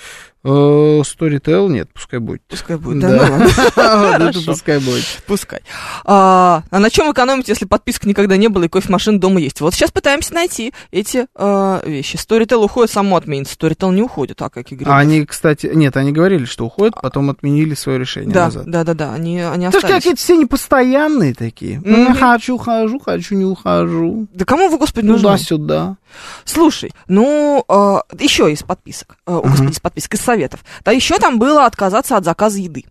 Storytel нет, пускай будет. Пускай будет, да, да. Ну ладно. Это пускай будет. Пускай. А, а на чем экономить, если подписок никогда не было и кофемашина дома есть? Вот сейчас пытаемся найти эти а, вещи. Storytel уходит, само отменится. Storytel не уходит, а как игры. А они, кстати, нет, они говорили, что уходят, потом отменили свое решение да, назад. Да, да, да, они, они остались. остались. Какие-то все непостоянные такие. Mm-hmm. Хочу, хожу, хочу, не ухожу. Да кому вы, господи, нужны? Туда-сюда. Слушай, ну, э, еще из подписок, э, uh-huh. господи, из подписок, из советов. Да еще там было отказаться от заказа еды.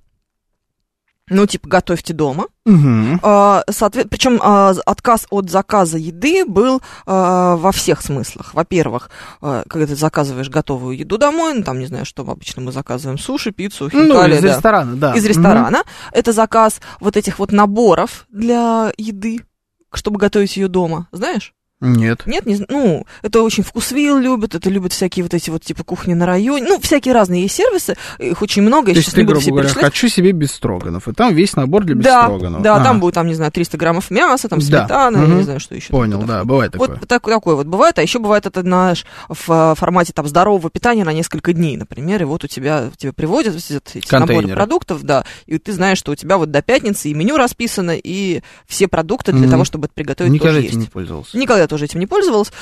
Ну, типа, готовьте дома. Uh-huh. Э, соответ... Причем э, отказ от заказа еды был э, во всех смыслах. Во-первых, э, когда ты заказываешь готовую еду домой, ну, там, не знаю, что обычно мы заказываем, суши, пиццу, хинкали. Ну, из да. ресторана, да. Из ресторана. Uh-huh. Это заказ вот этих вот наборов для еды, чтобы готовить ее дома, знаешь? Нет. Нет, не, ну, это очень Вкусвилл любят, это любят всякие вот эти вот типа кухни на районе, ну, всякие разные есть сервисы, их очень много, я То сейчас есть не ты, буду грубо все говоря, перечислять. хочу себе бестроганов, и там весь набор для да, бестроганов. Да, ага. там будет, там, не знаю, триста граммов мяса, там сметана, да. я угу. не знаю, что еще. Понял, да, бывает такое. Вот так, такое вот бывает, а еще бывает это наш в формате там здорового питания на несколько дней, например, и вот у тебя, тебе приводят эти наборы продуктов, да, и ты знаешь, что у тебя вот до пятницы и меню расписано, и все продукты для mm-hmm. того, чтобы это приготовить, Никогда тоже этим есть. не пользовался. Никогда тоже этим не пользовалась.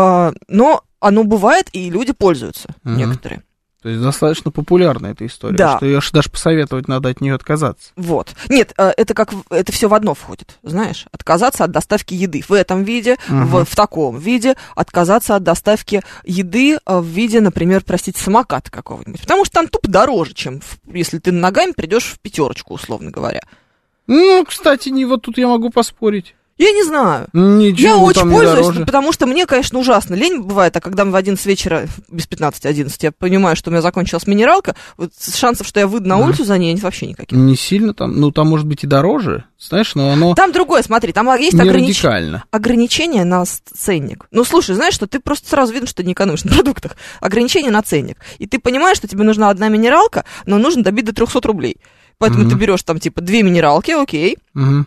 Но оно бывает, и люди пользуются, uh-huh. некоторые. То есть достаточно популярна эта история, да. что ее даже посоветовать надо от нее отказаться. Вот. Нет, это как это все в одно входит, знаешь, отказаться от доставки еды в этом виде, uh-huh. в, в таком виде, отказаться от доставки еды в виде, например, простите, самоката какого-нибудь, потому что там тупо дороже, чем если ты ногами придешь в пятерочку, условно говоря. Ну, кстати, не вот тут я могу поспорить. Я не знаю. Ничего я очень там пользуюсь, потому что мне, конечно, ужасно лень бывает, а когда в одиннадцать вечера, без пятнадцати одиннадцать, я понимаю, что у меня закончилась минералка, вот шансов, что я выйду на улицу, mm. за ней нет вообще никаких. Не сильно там, ну там может быть и дороже, знаешь, но оно... Там другое, смотри, там есть не огранич... радикально. ограничение на ценник. Ну, слушай, знаешь, что ты просто сразу видно, что ты не экономишь на продуктах. Ограничение на ценник. И ты понимаешь, что тебе нужна одна минералка, но нужно добить до трехсот рублей. Поэтому mm-hmm. ты берешь там, типа, две минералки, окей. Mm-hmm.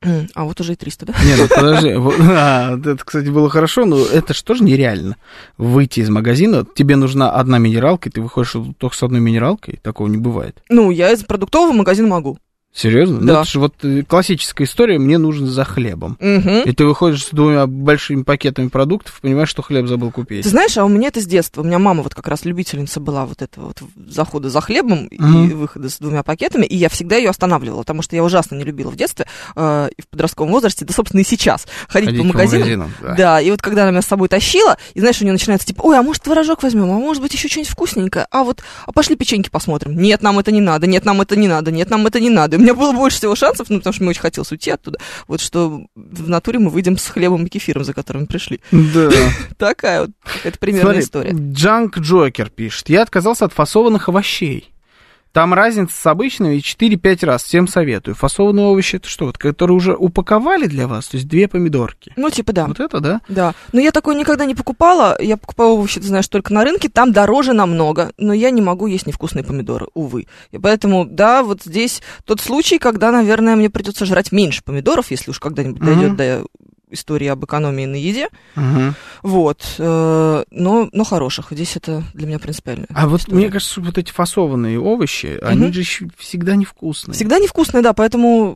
А вот уже и триста, да? Нет, ну подожди, а, это, кстати, было хорошо, но это же тоже нереально. Выйти из магазина, тебе нужна одна минералка, и ты выходишь только с одной минералкой, такого не бывает. Ну, я из продуктового магазина могу. Серьезно? Да. Ну, это же вот классическая история, мне нужно за хлебом. Угу. И ты выходишь с двумя большими пакетами продуктов, понимаешь, что хлеб забыл купить. Ты знаешь, а у меня это с детства. У меня мама вот как раз любительница была вот этого вот захода за хлебом угу. и выхода с двумя пакетами, и я всегда ее останавливала, потому что я ужасно не любила в детстве э, и в подростковом возрасте, да, собственно, и сейчас ходить, ходить по магазинам. По магазинам да. да, и вот когда она меня с собой тащила, и знаешь, у нее начинается типа, ой, а может творожок возьмем, а может быть еще что-нибудь вкусненькое, а вот а пошли печеньки посмотрим. Нет, нам это не надо, нет, нам это не надо, нет, нам это не надо. У меня было больше всего шансов, ну, потому что мне очень хотелось уйти оттуда, вот что в натуре мы выйдем с хлебом и кефиром, за которым пришли. Да. Такая вот, это примерная история. Джанк Джокер пишет, я отказался от фасованных овощей. Там разница с обычными четыре-пять раз, всем советую. Фасованные овощи, это что, вот, которые уже упаковали для вас, то есть две помидорки? Ну, типа, да. Вот это, да? Да. Но я такое никогда не покупала, я покупала овощи, ты знаешь, только на рынке, там дороже намного, но я не могу есть невкусные помидоры, увы. И поэтому, да, вот здесь тот случай, когда, наверное, мне придется жрать меньше помидоров, если уж когда-нибудь mm-hmm. дойдет до истории об экономии на еде. Uh-huh. Вот. Э, но, но хороших. Здесь это для меня принципиально. А вот история. Мне кажется, что вот эти фасованные овощи, uh-huh. они же всегда невкусные. Всегда невкусные, да, поэтому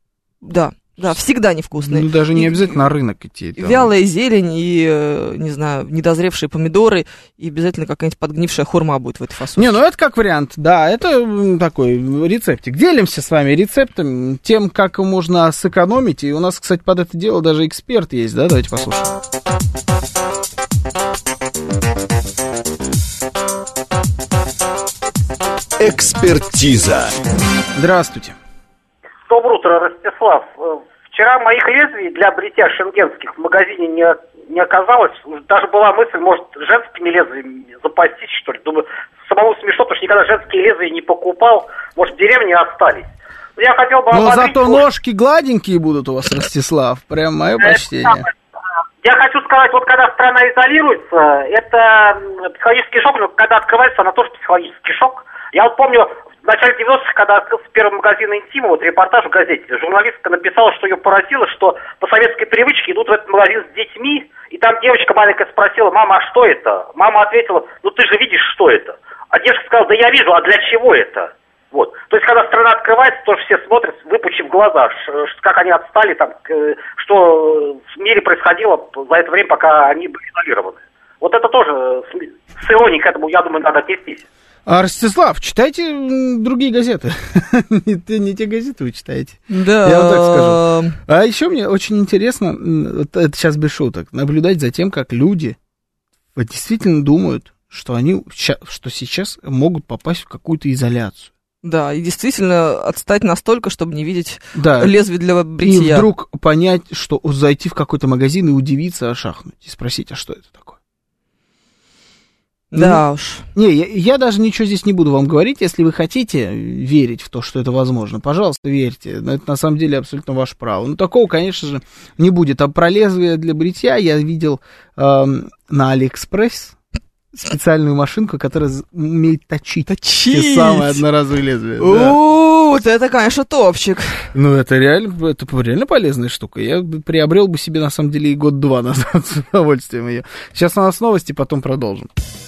да. Да, всегда невкусные. Ну, даже не и, обязательно на рынок идти. Там. Вялая зелень и, не знаю, недозревшие помидоры, и обязательно какая-нибудь подгнившая хурма будет в этой фасовке. Не, ну это как вариант, да, это такой рецептик. Делимся с вами рецептом, тем, как можно сэкономить, и у нас, кстати, под это дело даже эксперт есть, да, давайте послушаем. Экспертиза. Здравствуйте. Доброе утро, Ростислав. Вчера моих лезвий для бритья шенгенских в магазине не, не оказалось. Даже была мысль, может, женскими лезвиями запастись, что ли. Думаю, самому смешно, потому что никогда женские лезвия не покупал. Может, в деревне остались. Я хотел бы Но ободрить... зато ножки гладенькие будут у вас, Ростислав. Прям мое почтение. Я хочу сказать, вот когда страна изолируется, это психологический шок, но когда открывается, она тоже психологический шок. Я вот помню, в начале девяностых, когда открылся первый магазин «Интима», вот репортаж в газете, журналистка написала, что ее поразило, что по советской привычке идут в этот магазин с детьми, и там девочка маленькая спросила: мама, а что это? Мама ответила: ну ты же видишь, что это. А девушка сказала: да я вижу, а для чего это? Вот. То есть, когда страна открывается, тоже все смотрят, выпучив глаза, как они отстали, там, что в мире происходило за это время, пока они были изолированы. Вот это тоже с иронией к этому, я думаю, надо отнестись. А, Ростислав, читайте другие газеты. не, не те газеты вы читаете. Да. Я вам так скажу. А еще мне очень интересно, вот это сейчас без шуток, наблюдать за тем, как люди вот, действительно думают, что они что сейчас могут попасть в какую-то изоляцию. Да, и действительно отстать настолько, чтобы не видеть да. лезвие для бритья. И вдруг понять, что зайти в какой-то магазин и удивиться, ошахнуть, и спросить, а что это такое? Да ну, уж. Не, я, я даже ничего здесь не буду вам говорить. Если вы хотите верить в то, что это возможно, пожалуйста, верьте. Это на самом деле абсолютно ваше право. Ну, такого, конечно же, не будет. А про лезвие для бритья я видел э, на Алиэкспресс специальную машинку, которая умеет точить. Точить! Те самые одноразовые лезвия. У-у-у, вот это, конечно, топчик. Ну, это реально, это реально полезная штука. Я приобрел бы себе, на самом деле, и год-два назад с удовольствием ее. Сейчас у нас новости, потом продолжим.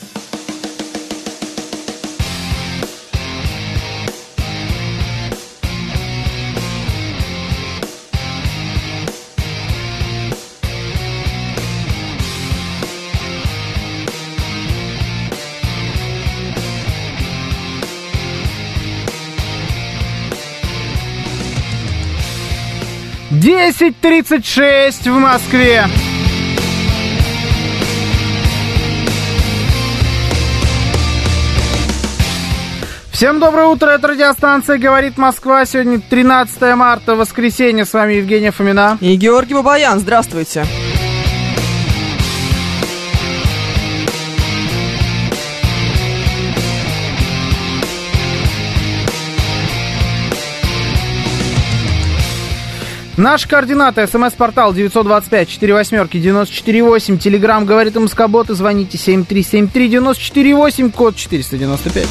десять тридцать шесть в Москве. Всем доброе утро, это радиостанция «Говорит Москва». Сегодня тринадцатое марта, воскресенье. С вами Евгения Фомина. И Георгий Бабаян, здравствуйте. Наши координаты. СМС-портал девять два пять четыре восемь девяносто четыре восемь. Телеграмм «Говорит МСК-бот». И звоните семь три семь три девяносто четыре восемь, код четыреста девяносто пять.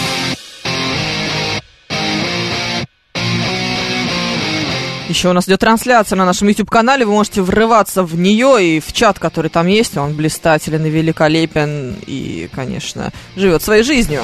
Еще у нас идет трансляция на нашем YouTube-канале. Вы можете врываться в нее и в чат, который там есть. Он блистателен и великолепен. И, конечно, живет своей жизнью.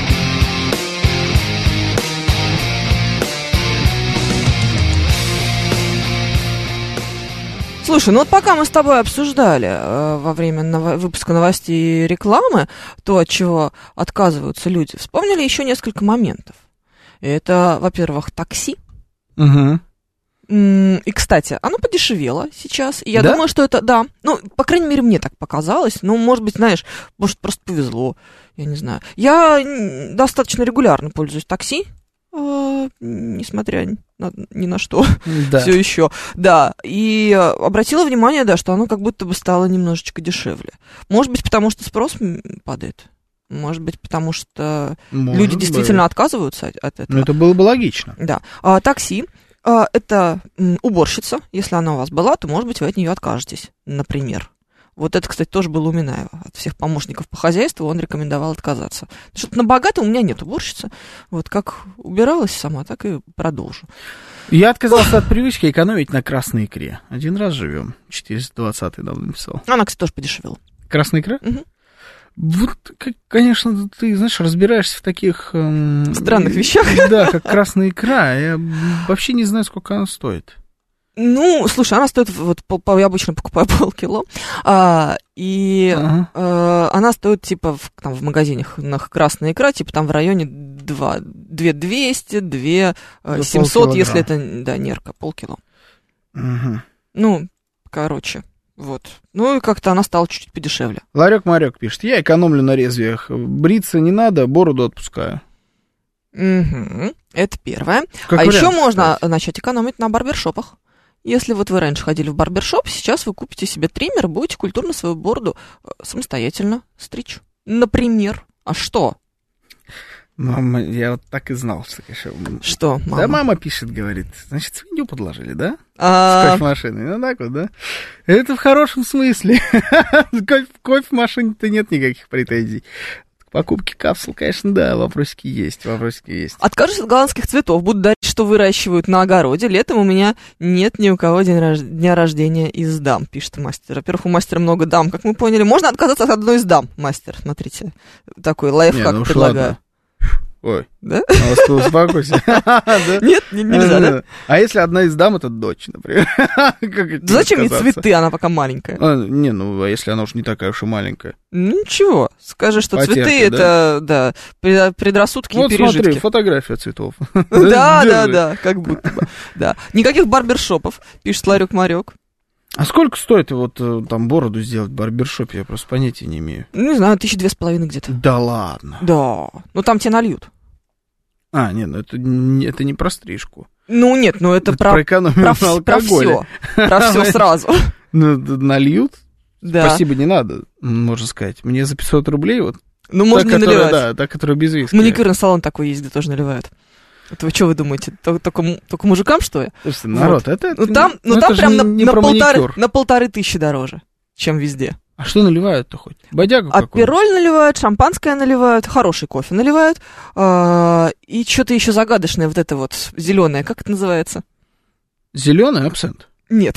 Слушай, ну вот пока мы с тобой обсуждали э, во время ново- выпуска новостей и рекламы то, от чего отказываются люди, вспомнили еще несколько моментов. Это, во-первых, такси. Угу. И, кстати, оно подешевело сейчас. И я да? думаю, что это, да, ну, по крайней мере, мне так показалось. Ну, может быть, знаешь, может, просто повезло. Я не знаю. Я достаточно регулярно пользуюсь такси. Несмотря на, ни на что, да. Все еще, да, и обратила внимание, да, что оно как будто бы стало немножечко дешевле. Может быть, потому что спрос падает, может быть, потому что может люди быть. Действительно отказываются от, от этого. Ну, это было бы логично. Да, а, такси, а, это уборщица, если она у вас была, то, может быть, вы от нее откажетесь, например. Вот это, кстати, тоже было у Минаева. От всех помощников по хозяйству он рекомендовал отказаться. Что-то на богатом у меня нет уборщицы. Вот как убиралась сама, так и продолжу. Я отказался от привычки экономить на красной икре. Один раз живем. четыреста двадцатый давно написал. Она, кстати, тоже подешевела. Красная икра? Угу. Вот, конечно, ты, знаешь, разбираешься в таких... Эм, странных вещах. Да, как красная икра. Я вообще не знаю, сколько она стоит. Ну, слушай, она стоит, вот по, я обычно покупаю полкило, а, и ага. а, она стоит, типа, в, там, в магазинах на красная икра, типа, там в районе два двести, два семьсот, если это, да, нерка, полкило. Угу. Ну, короче, вот. Ну, и как-то она стала чуть-чуть подешевле. Ларек-марек пишет, я экономлю на резвиях, бриться не надо, бороду отпускаю. Угу. Это первое. Как а вариант, еще можно кстати. начать экономить на барбершопах. Если вот вы раньше ходили в барбершоп, сейчас вы купите себе триммер, будете культурно свою бороду самостоятельно стричь. Например. А что? Мама, я вот так и знал, что, конечно... Что, мама? Да, мама пишет, говорит, значит, свинью подложили, да? А... С кофемашиной, ну так вот, да? Это в хорошем смысле. В кофемашине-то нет никаких претензий. Покупки капсул, конечно, да, вопросики есть, вопросики есть. Откажусь от голландских цветов, буду дарить, что выращивают на огороде. Летом у меня нет ни у кого день рож... дня рождения из дам, пишет мастер. Во-первых, у мастера много дам, как мы поняли. Можно отказаться от одной из дам, мастер, смотрите. Такой лайфхак ну предлагаю. Ладно. Ой, да? Успокойся. Нет, нельзя, да? А если одна из дам, это дочь, например? Зачем ей цветы, она пока маленькая? Не, ну, а если она уж не такая уж и маленькая? Ничего, скажи, что цветы это, да, предрассудки и пережитки. Вот смотри, фотография цветов. Да, да, да, как будто бы, да. Никаких барбершопов, пишет Ларек-Марек. А сколько стоит вот там бороду сделать в барбершопе? Я просто понятия не имею. Ну, не знаю, тысячи две с половиной где-то. Да ладно? Да, ну там тебе нальют. А, нет, ну это не, это не про стрижку. Ну нет, ну это, это про, про экономию про, на алкоголе. Про все, про все сразу. Ну, нальют? Да. Спасибо, не надо, можно сказать. Мне за пятьсот рублей вот. Ну, можно не наливать. Да, та, которая без виски. Маникюрный салон такой есть, где тоже наливают. Это вы что вы думаете, только, только, только мужикам, что ли? Слушайте, народ, вот. это, это... Ну там, ну, там прям на, на, полторы, на полторы тысячи дороже, чем везде. А что наливают-то хоть? Бодягу какую-то? Апероль наливают, шампанское наливают, хороший кофе наливают, э, и что-то еще загадочное, вот это вот зеленое, как это называется? Зеленый абсент? Нет.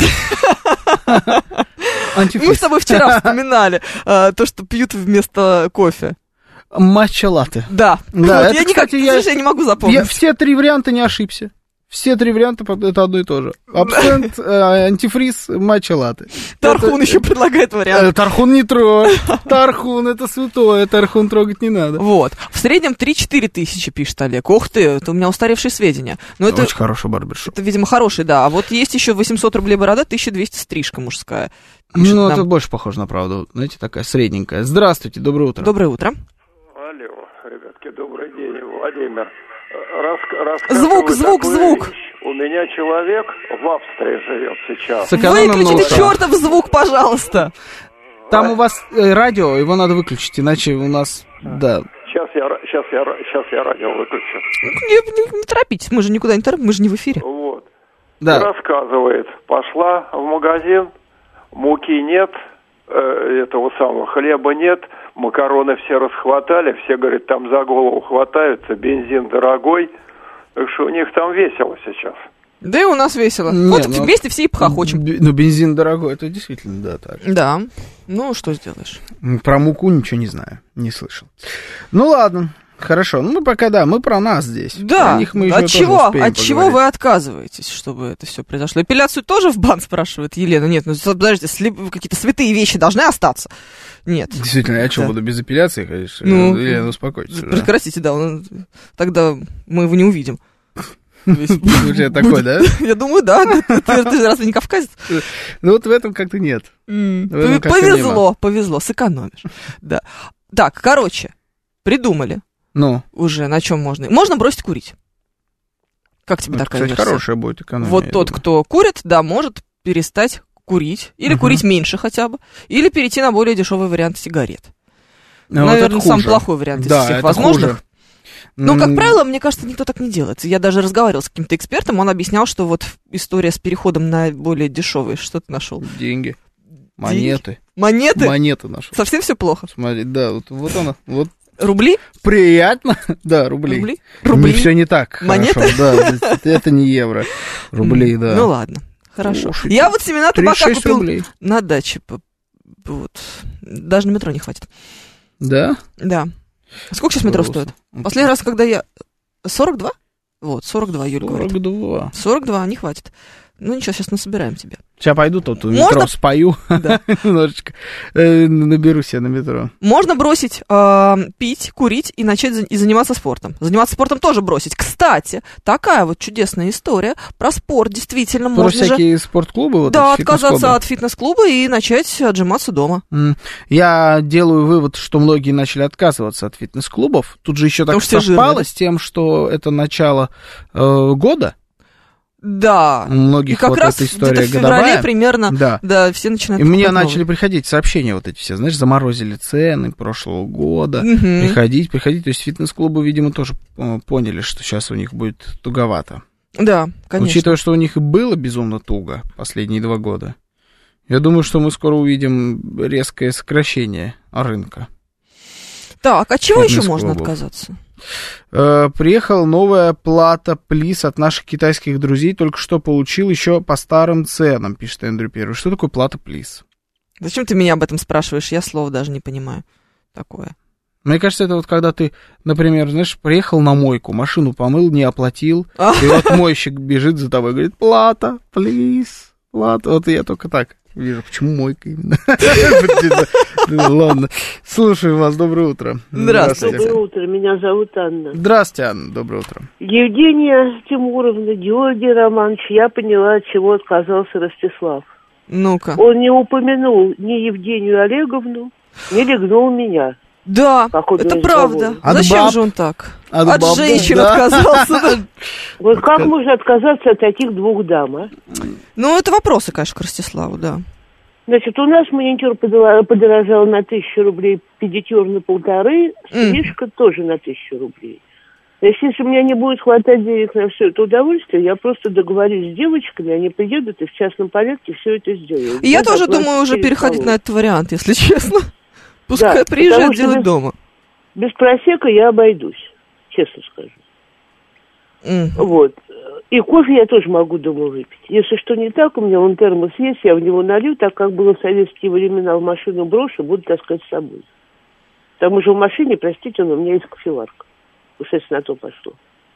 Антифриз. Мы с тобой вчера вспоминали э, то, что пьют вместо кофе. Матча-латте. Да. да вот, это, я никак, кстати, я, я не могу запомнить. Я все три варианта не ошибся. Все три варианта это одно и то же. Абсент, э, антифриз, матча-латте. Тархун это, еще предлагает вариант. Э, тархун не трогай. Тархун это святое, тархун трогать не надо. Вот. В среднем три-четыре тысячи, пишет Олег. Ух ты, это у меня устаревшие сведения. Но это, очень хороший барбершоп. Это, видимо, хороший, да. А вот есть еще восемьсот рублей борода, тысяча двести стрижка мужская. Пишет ну, нам. Это больше похоже на правду. Знаете, такая средненькая. Здравствуйте, доброе утро. Доброе утро. Алло, ребятки, добрый день, Владимир. Рас, звук, звук, звук. Вещь. У меня человек в Австрии живет сейчас. Выключите чертов звук, пожалуйста. Там у вас э, радио, его надо выключить, иначе у нас, да. Сейчас я, сейчас я, сейчас я радио выключу. Не, не, не торопитесь, мы же никуда не торопимся, мы же не в эфире. Вот. Да. Рассказывает, пошла в магазин, муки нет, э, этого самого хлеба нет, макароны все расхватали, все, говорят, там за голову хватаются, бензин дорогой, так что у них там весело сейчас. Да и у нас весело. Не, вот ну, вместе все и похохочем. Ну, бензин дорогой, это действительно, да, так. Да, ну, что сделаешь? Про муку ничего не знаю, не слышал. Ну, ладно, хорошо, ну, мы пока, да, мы про нас здесь. Да, них мы от чего, от чего вы отказываетесь, чтобы это все произошло? Эпиляцию тоже в бан, спрашивает Елена? Нет, ну, подождите, какие-то святые вещи должны остаться. Нет. Действительно, я что, да. буду без эпиляции, конечно? Ну, Елена, успокойтесь. Прекратите, да, он, тогда мы его не увидим. Уже такой, да? Я думаю, да. Ты же разве не кавказец? Ну вот в этом как-то нет. Повезло, повезло, сэкономишь. Да. Так, короче, придумали. Ну? Уже на чем можно. Можно бросить курить. Как тебе такая версия? Кстати, хорошая будет экономия. Вот тот, кто курит, да, может перестать курить. Или курить меньше хотя бы. Или перейти на более дешевый вариант сигарет. Наверное, самый плохой вариант из всех возможных. Ну, как правило, мне кажется, никто так не делает. Я даже разговаривала с каким-то экспертом, он объяснял, что вот история с переходом на более дешевый, что ты нашел? Деньги, монеты. Монеты? Монеты нашел. Совсем все плохо? Смотри, да, вот, вот она, вот. Рубли? Приятно, да, рубли. Рубли? Рубли? Не, все не так. Монеты? Хорошо, да, это не евро. Рубли, да. Ну ладно, хорошо. Я вот семена табака купил на даче. Вот. Даже на метро не хватит. Да? Да. Сколько сейчас метро стоит? Последний раз, когда я... сорок два? Вот, сорок два, Юль говорит. сорок два. сорок два, не хватит. Ну ничего, сейчас насобираем тебе. Сейчас пойду тут у метро Можно... спою. Да. Немножечко. Э, наберу себе на метро. Можно бросить э, пить, курить и начать за... и заниматься спортом. Заниматься спортом тоже бросить. Кстати, такая вот чудесная история про спорт. Действительно, про можно всякие же... спортклубы? Вот да, отказаться от фитнес-клуба и начать отжиматься дома. Mm. Я делаю вывод, что многие начали отказываться от фитнес-клубов. Тут же еще так совпало с тем, что это начало э, года. Да. У многих и как вот раз эта история где-то в феврале годовая. примерно, да. да, все начинают... И мне новые. начали приходить сообщения вот эти все, знаешь, заморозили цены прошлого года, угу. приходить, приходить. То есть фитнес-клубы, видимо, тоже поняли, что сейчас у них будет туговато. Да, конечно. Учитывая, что у них и было безумно туго последние два года, я думаю, что мы скоро увидим резкое сокращение рынка. Так, от чего еще можно отказаться? Э, приехала новая плата плиз от наших китайских друзей, только что получил еще по старым ценам, пишет Эндрю Первый. Что такое плата плиз? Зачем ты меня об этом спрашиваешь? Я слов даже не понимаю. Такое. Мне кажется, это вот когда ты, например, знаешь, приехал на мойку, машину помыл, не оплатил, и вот мойщик бежит за тобой и говорит: плата, плиз, плата. Вот я только так вижу, почему мойка именно. Ладно. Слушаю вас, доброе утро. Здравствуйте. Доброе утро, меня зовут Анна. Здравствуйте, Анна, доброе утро. Евгения Тимуровна, Георгий Романович, я поняла, от чего отказался Ростислав. Ну-ка. Он не упомянул ни Евгению Олеговну, не легнул меня. Да, это правда. От Зачем баб, же он так? От, от баб, женщин да. отказался. Вот как можно отказаться от таких двух дам, а? Ну, это вопросы, конечно, к Ростиславу, да. Значит, у нас маникюр подорожал на тысячу рублей, педикюр на полторы, стрижка mm. тоже на тысячу рублей. Значит, если у меня не будет хватать денег на все это удовольствие, я просто договорюсь с девочками, они приедут и в частном порядке все это сделают. И я, я тоже думаю уже переходить того. на этот вариант, если честно. Пускай да, приезжают делать без, дома. Без просека я обойдусь, честно скажу. Mm. Вот. И кофе я тоже могу дома выпить. Если что не так, у меня вон термос есть, я в него налью, так как было в советские времена, в машину брошу, буду таскать с собой. Потому что в машине, простите, но у меня есть кофеварка. Уж если на то пошло.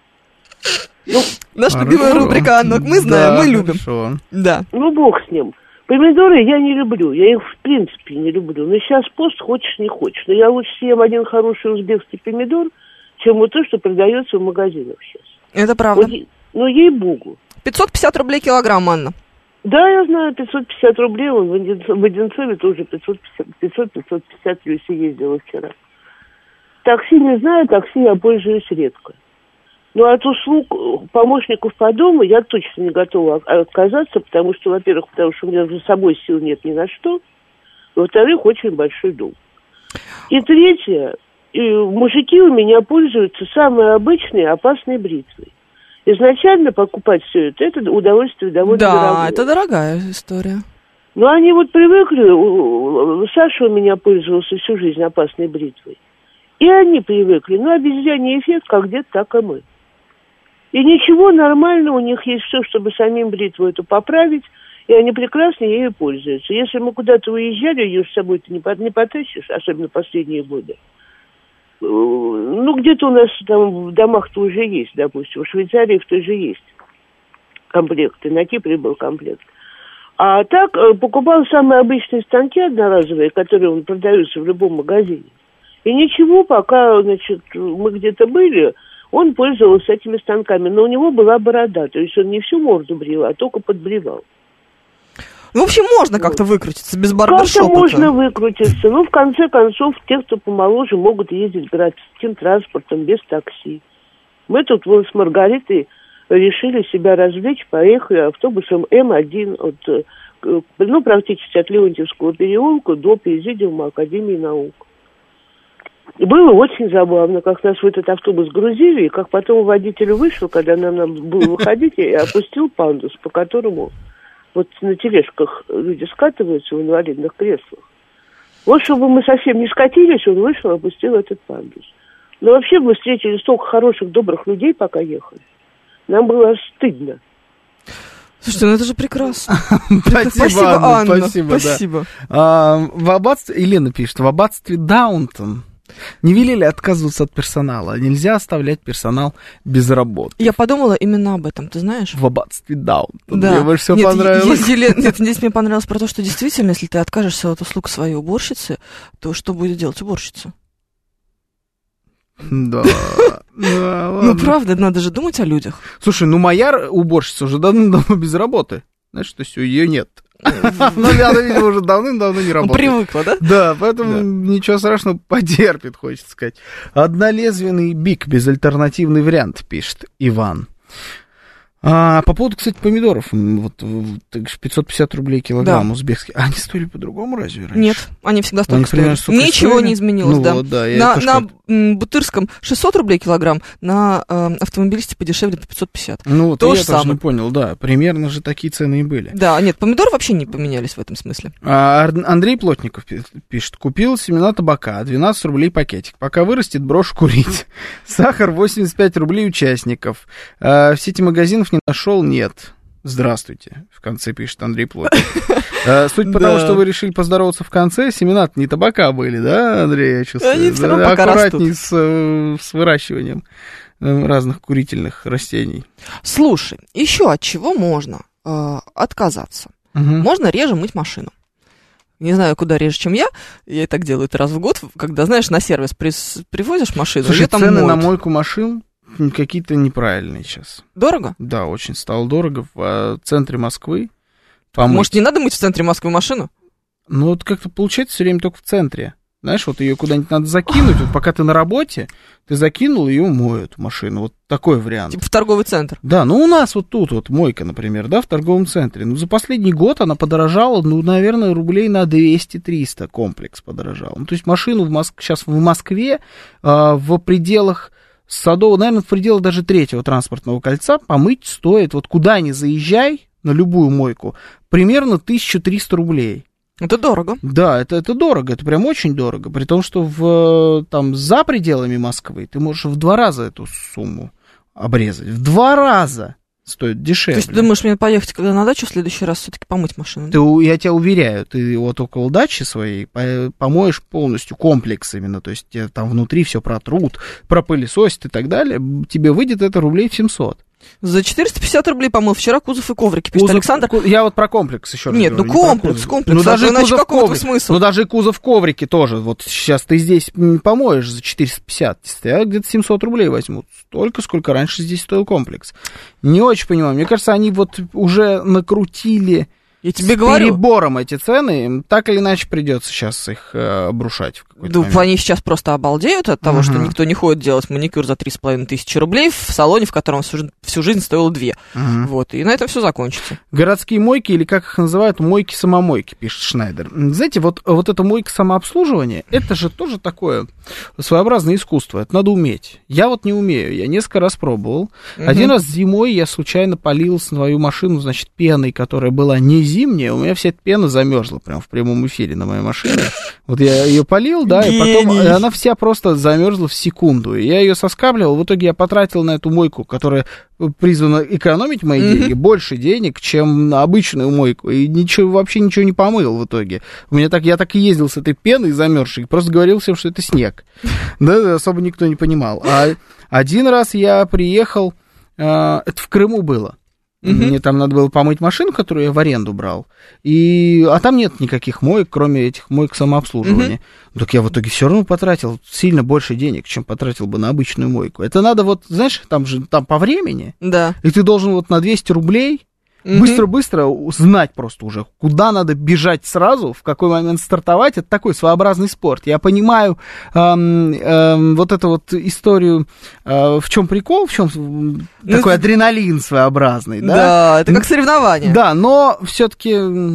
Ну, наша любимая рубрика, Анна, мы знаем, да, мы любим. Хорошо. Да. Ну, бог с ним. Помидоры я не люблю, я их в принципе не люблю. Но сейчас пост, хочешь не хочешь. Но я лучше съем один хороший узбекский помидор, чем вот то, что продается в магазинах сейчас. Это правда. Вот, ну, ей-богу. пятьсот пятьдесят рублей килограмм, Анна. Да, я знаю, пятьсот пятьдесят рублей, он в Одинцове тоже пятьсот пятьдесят в Люсе ездила вчера. Такси не знаю, такси я пользуюсь редко. Но от услуг помощников по дому я точно не готова отказаться, потому что, во-первых, потому что у меня за собой сил нет ни на что, во-вторых, очень большой дом. И третье, и мужики у меня пользуются самой обычной опасной бритвой. Изначально покупать все это, это удовольствие довольно да, дорогое. Да, это дорогая история. Но они вот привыкли, Саша у меня пользовался всю жизнь опасной бритвой. И они привыкли, ну, обезьяний эффект, как где-то, так и мы. И ничего, нормально, у них есть все, чтобы самим бритву эту поправить, и они прекрасно ею пользуются. Если мы куда-то уезжали, ее с собой-то не потащишь, особенно последние годы. Ну, где-то у нас там в домах-то уже есть, допустим, в Швейцарии в той же есть комплекты, на Кипре был комплект. А так покупал самые обычные станки одноразовые, которые продаются в любом магазине. И ничего, пока, значит, мы где-то были, он пользовался этими станками, но у него была борода, то есть он не всю морду брил, а только подбривал. Ну, в общем, можно вот. как-то выкрутиться без барбершопа. Как-то можно выкрутиться. Ну, в конце концов, те, кто помоложе, могут ездить городским транспортом без такси. Мы тут вот с Маргаритой решили себя развлечь, поехали автобусом эм один от, ну, практически от Леонтьевского переулка до Президиума Академии наук. И было очень забавно, как нас в этот автобус грузили, и как потом водитель вышел, когда нам надо было выходить, и опустил пандус, по которому вот на тележках люди скатываются в инвалидных креслах. Вот чтобы мы совсем не скатились, он вышел и опустил этот пандус. Но вообще мы встретили столько хороших, добрых людей, пока ехали. Нам было стыдно. Слушайте, ну это же прекрасно. Спасибо, Анна. Спасибо. В аббатстве, Елена пишет, в аббатстве Даунтон не велели отказываться от персонала. Нельзя оставлять персонал без работы. Я подумала именно об этом, ты знаешь? В аббатстве Даунтон. Да. Мне больше всего Нет, понравилось. Елена, нет, здесь мне понравилось про то, что действительно, если ты откажешься от услуг своей уборщицы, то что будет делать уборщица? Да. Ну, правда, надо же думать о людях. Слушай, ну моя уборщица уже давно без работы. Знаешь, то есть ее нет. Но она, видимо, уже давным-давно не работает. Привыкла, да? Да, поэтому да. Ничего страшного, потерпит, хочется сказать. Однолезвенный бик, безальтернативный вариант, пишет Иван. А, по поводу, кстати, помидоров, вот пятьсот пятьдесят рублей килограмм, да. Узбекские, они стоили по-другому разве раньше? Нет, они всегда столько они, стоили. примерно, Ничего стоили? не изменилось, ну, да. Вот, да на на м, Бутырском шестьсот рублей килограмм, на э, автомобилисте подешевле по пятьсот пятьдесят. Ну вот То я же тоже самое. не понял, да, примерно же такие цены и были. Да, нет, помидоры вообще не поменялись в этом смысле. А, Андрей Плотников пишет, купил семена табака, двенадцать рублей пакетик, пока вырастет, брошу курить. Сахар восемьдесят пять рублей участников. А, в сети магазинов не нашел, нет. Здравствуйте, в конце пишет Андрей Плотников. А, суть потому, да. что вы решили поздороваться в конце, семена не табака были, да, Андрей, я чувствую? Они все равно пока аккуратней с, с выращиванием разных курительных растений. Слушай, еще от чего можно э, отказаться? Угу. Можно реже мыть машину. Не знаю, куда реже, чем я. Я и так делаю это раз в год, когда, знаешь, на сервис при, привозишь машину. Слушай, там цены моют. на мойку машин какие-то неправильные сейчас. Дорого? Да, очень стало дорого. В центре Москвы помыть. Может, не надо мыть в центре Москвы машину? Ну, вот как-то получается все время только в центре. Знаешь, вот ее куда-нибудь надо закинуть, вот пока ты на работе, ты закинул, ее моют машину. Вот такой вариант. Типа в торговый центр. Да, ну у нас вот тут вот мойка, например, да, в торговом центре. Ну, за последний год она подорожала, ну, наверное, рублей на двести-триста комплекс подорожал. Ну, то есть машину в Моск... сейчас в Москве э, в пределах Садового, наверное, в пределах даже третьего транспортного кольца помыть стоит, вот куда ни заезжай, на любую мойку, примерно тысяча триста рублей. Это дорого. Да, это, это дорого, это прям очень дорого. При том, что в, там, за пределами Москвы ты можешь в два раза эту сумму обрезать. В два раза стоит дешевле. То есть ты думаешь мне поехать, когда на дачу в следующий раз все-таки помыть машину? Ты, я тебя уверяю, ты вот около дачи своей помоешь полностью комплекс именно. То есть тебе там внутри все протрут, пропылесосят и так далее. Тебе выйдет это рублей в семьсот. За четыреста пятьдесят рублей помыл вчера кузов и коврики, пишет кузов, Александр. Я вот про комплекс еще раз Нет, говорю. ну комплекс, комплекс. Ну даже, иначе кузов какого коврик, смысла? ну даже и кузов коврики тоже. Вот сейчас ты здесь помоешь за четыреста пятьдесят, а где-то семьсот рублей возьмут. Столько, сколько раньше здесь стоил комплекс. Не очень понимаю. Мне кажется, они вот уже накрутили... Я тебе с говорю. перебором эти цены, так или иначе придется сейчас их э, обрушать. В какой-то да, момент. Они сейчас просто обалдеют от того, uh-huh. что никто не ходит делать маникюр за три с половиной тысячи рублей в салоне, в котором всю, всю жизнь стоило две. Uh-huh. Вот, и на этом все закончится. Городские мойки, или как их называют, мойки-самомойки, пишет Шнайдер. Знаете, вот, вот это мойка-самообслуживание, это же тоже такое своеобразное искусство, это надо уметь. Я вот не умею, я несколько раз пробовал. Uh-huh. Один раз зимой я случайно полил свою машину, значит, пеной, которая была не зимняя, у меня вся эта пена замерзла прям в прямом эфире на моей машине. Вот я ее полил, да, и потом и она вся просто замерзла в секунду. И я ее соскабливал, в итоге я потратил на эту мойку, которая призвана экономить мои mm-hmm. деньги, больше денег, чем на обычную мойку. И ничего, вообще ничего не помыл в итоге. У меня так, я так и ездил с этой пеной замерзшей, просто говорил всем, что это снег. Да, особо никто не понимал. А один раз я приехал, это в Крыму было. Uh-huh. Мне там надо было помыть машину, которую я в аренду брал. И... А там нет никаких моек, кроме этих моек самообслуживания. Uh-huh. Так я в итоге все равно потратил сильно больше денег, чем потратил бы на обычную мойку. Это надо вот, знаешь, там же там по времени. Да. И ты должен вот на двести рублей uh-huh. быстро-быстро знать просто уже, куда надо бежать сразу, в какой момент стартовать. Это такой своеобразный спорт. Я понимаю эм, эм, вот эту вот историю, э, в чем прикол, в чем ну, такой это... адреналин своеобразный. Да, да, это как соревнование. Да, но все-таки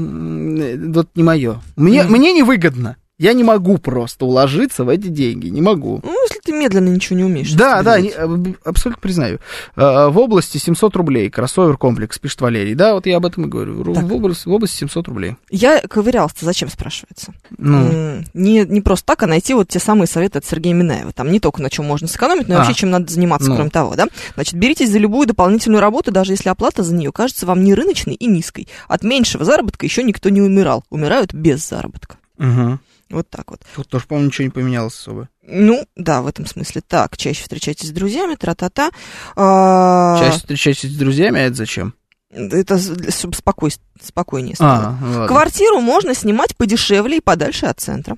вот не мое. Мне, mm. мне невыгодно. Я не могу просто уложиться в эти деньги, не могу. Ну, если ты медленно ничего не умеешь. Да, да, не, абсолютно признаю. В области семьсот рублей, кроссовер-комплекс, пишет Валерий. Да, вот я об этом и говорю. В области, в области семьсот рублей. Я ковырялась-то зачем, спрашивается? Ну. Не, не просто так, а найти вот те самые советы от Сергея Минаева. Там не только на чем можно сэкономить, но и а. вообще чем надо заниматься, ну. кроме того, да? Значит, беритесь за любую дополнительную работу, даже если оплата за нее кажется вам не рыночной и низкой. От меньшего заработка еще никто не умирал. Умирают без заработка. Угу. Вот так вот. Тут тоже, по-моему, ничего не поменялось особо. Ну, да, в этом смысле. Так, чаще встречайтесь с друзьями, тра-та-та. А... Чаще встречайтесь с друзьями, а это зачем? Это чтобы спокой... спокойнее стало. А, квартиру можно снимать подешевле и подальше от центра.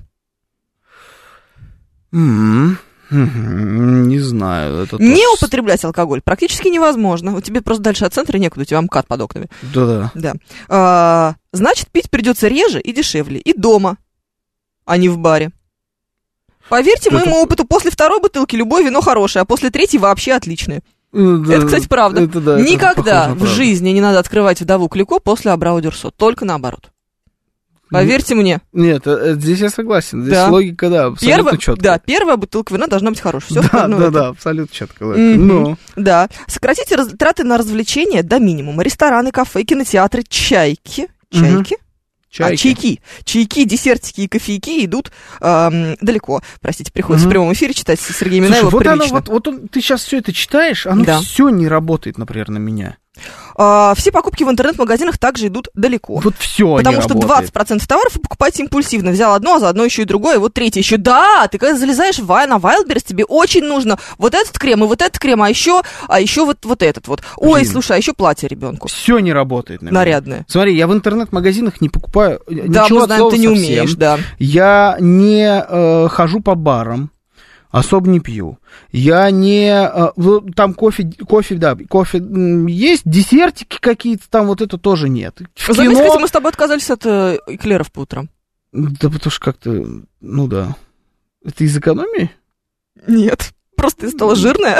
Mm-hmm. Не знаю. Это не тоже... употреблять алкоголь практически невозможно. У тебя просто дальше от центра некуда, у тебя МКАД под окнами. Да-да. Да. А, значит, пить придется реже и дешевле. И дома, а не в баре. Поверьте моему опыту, после второй бутылки любое вино хорошее, а после третьей вообще отличное. Да, это, кстати, правда. Это, да, Никогда это в жизни не надо открывать вдову Клико после Абрау Дюрсо. Только наоборот. Поверьте мне. Нет, здесь я согласен. Здесь да. логика, да, абсолютно Первое, четкая. Да, первая бутылка вина должна быть хорошей. Все да, да, это. да, абсолютно четкая логика. Mm-hmm. Ну. Да. Сократите раз... траты на развлечения до минимума. Рестораны, кафе, кинотеатры, чайки. Чайки? Mm-hmm. Чайки. А, чайки. Чайки, десертики и кофейки идут эм, далеко. Простите, приходится mm-hmm. в прямом эфире читать Сергея Минаева. Вот, оно, вот, вот он, ты сейчас все это читаешь, оно да. все не работает, например, на меня. А, все покупки в интернет-магазинах также идут далеко. Вот все Потому не что работает. двадцать процентов товаров вы покупаете импульсивно. Взял одно, а заодно еще и другое, и вот третье еще. Да, ты когда залезаешь в, на Wildberries, тебе очень нужно вот этот крем и вот этот крем, а еще, а еще вот, вот этот вот. Ой, Блин. слушай, а еще платье ребенку. Все не работает. На Нарядное. Смотри, я в интернет-магазинах не покупаю да, ничего мы знаем, от слова ты не совсем. умеешь, да. Я не э, хожу по барам. Особо не пью. Я не... Там кофе, кофе, да, кофе есть, десертики какие-то там, вот это тоже нет. В Заметь, кино... кстати, мы с тобой отказались от э, эклеров по утрам. Да потому что как-то, ну да. Это из экономии? Нет, просто ты стала жирная.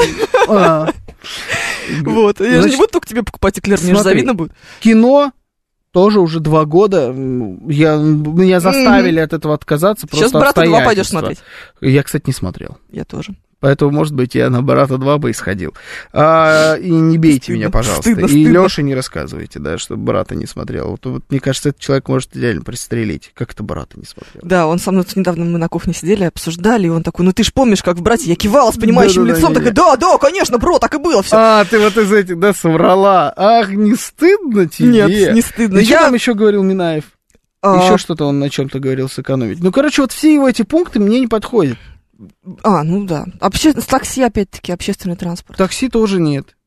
Вот, я же не буду только тебе покупать эклер, мне же завидно будет. Кино... Тоже уже два года я, меня заставили mm-hmm. от этого отказаться. Сейчас «Брата два» пойдешь смотреть? Я, кстати, не смотрел. Я тоже. Поэтому, может быть, я на «Брата два» бы и сходил. А, и не бейте стыдно, меня, пожалуйста. Стыдно, и стыдно. Лёше не рассказывайте, да, чтобы «Брата» не смотрел. Вот, вот, мне кажется, этот человек может идеально пристрелить. Как это «Брата» не смотрел? Да, он со мной тут недавно, мы на кухне сидели, обсуждали, и он такой, ну ты ж помнишь, как в «Брате» я кивала с понимающим да, да, лицом, да, такая, да, да, конечно, бро, так и было все. А, ты вот из этих, да, соврала. Ах, не стыдно тебе? Нет, не стыдно. И я... что там еще говорил Минаев? А... Еще что-то он на чем-то говорил сэкономить. Ну, короче, вот все его эти пункты мне не подходят. А, ну да. Обще... Такси, опять-таки, общественный транспорт. Такси тоже нет.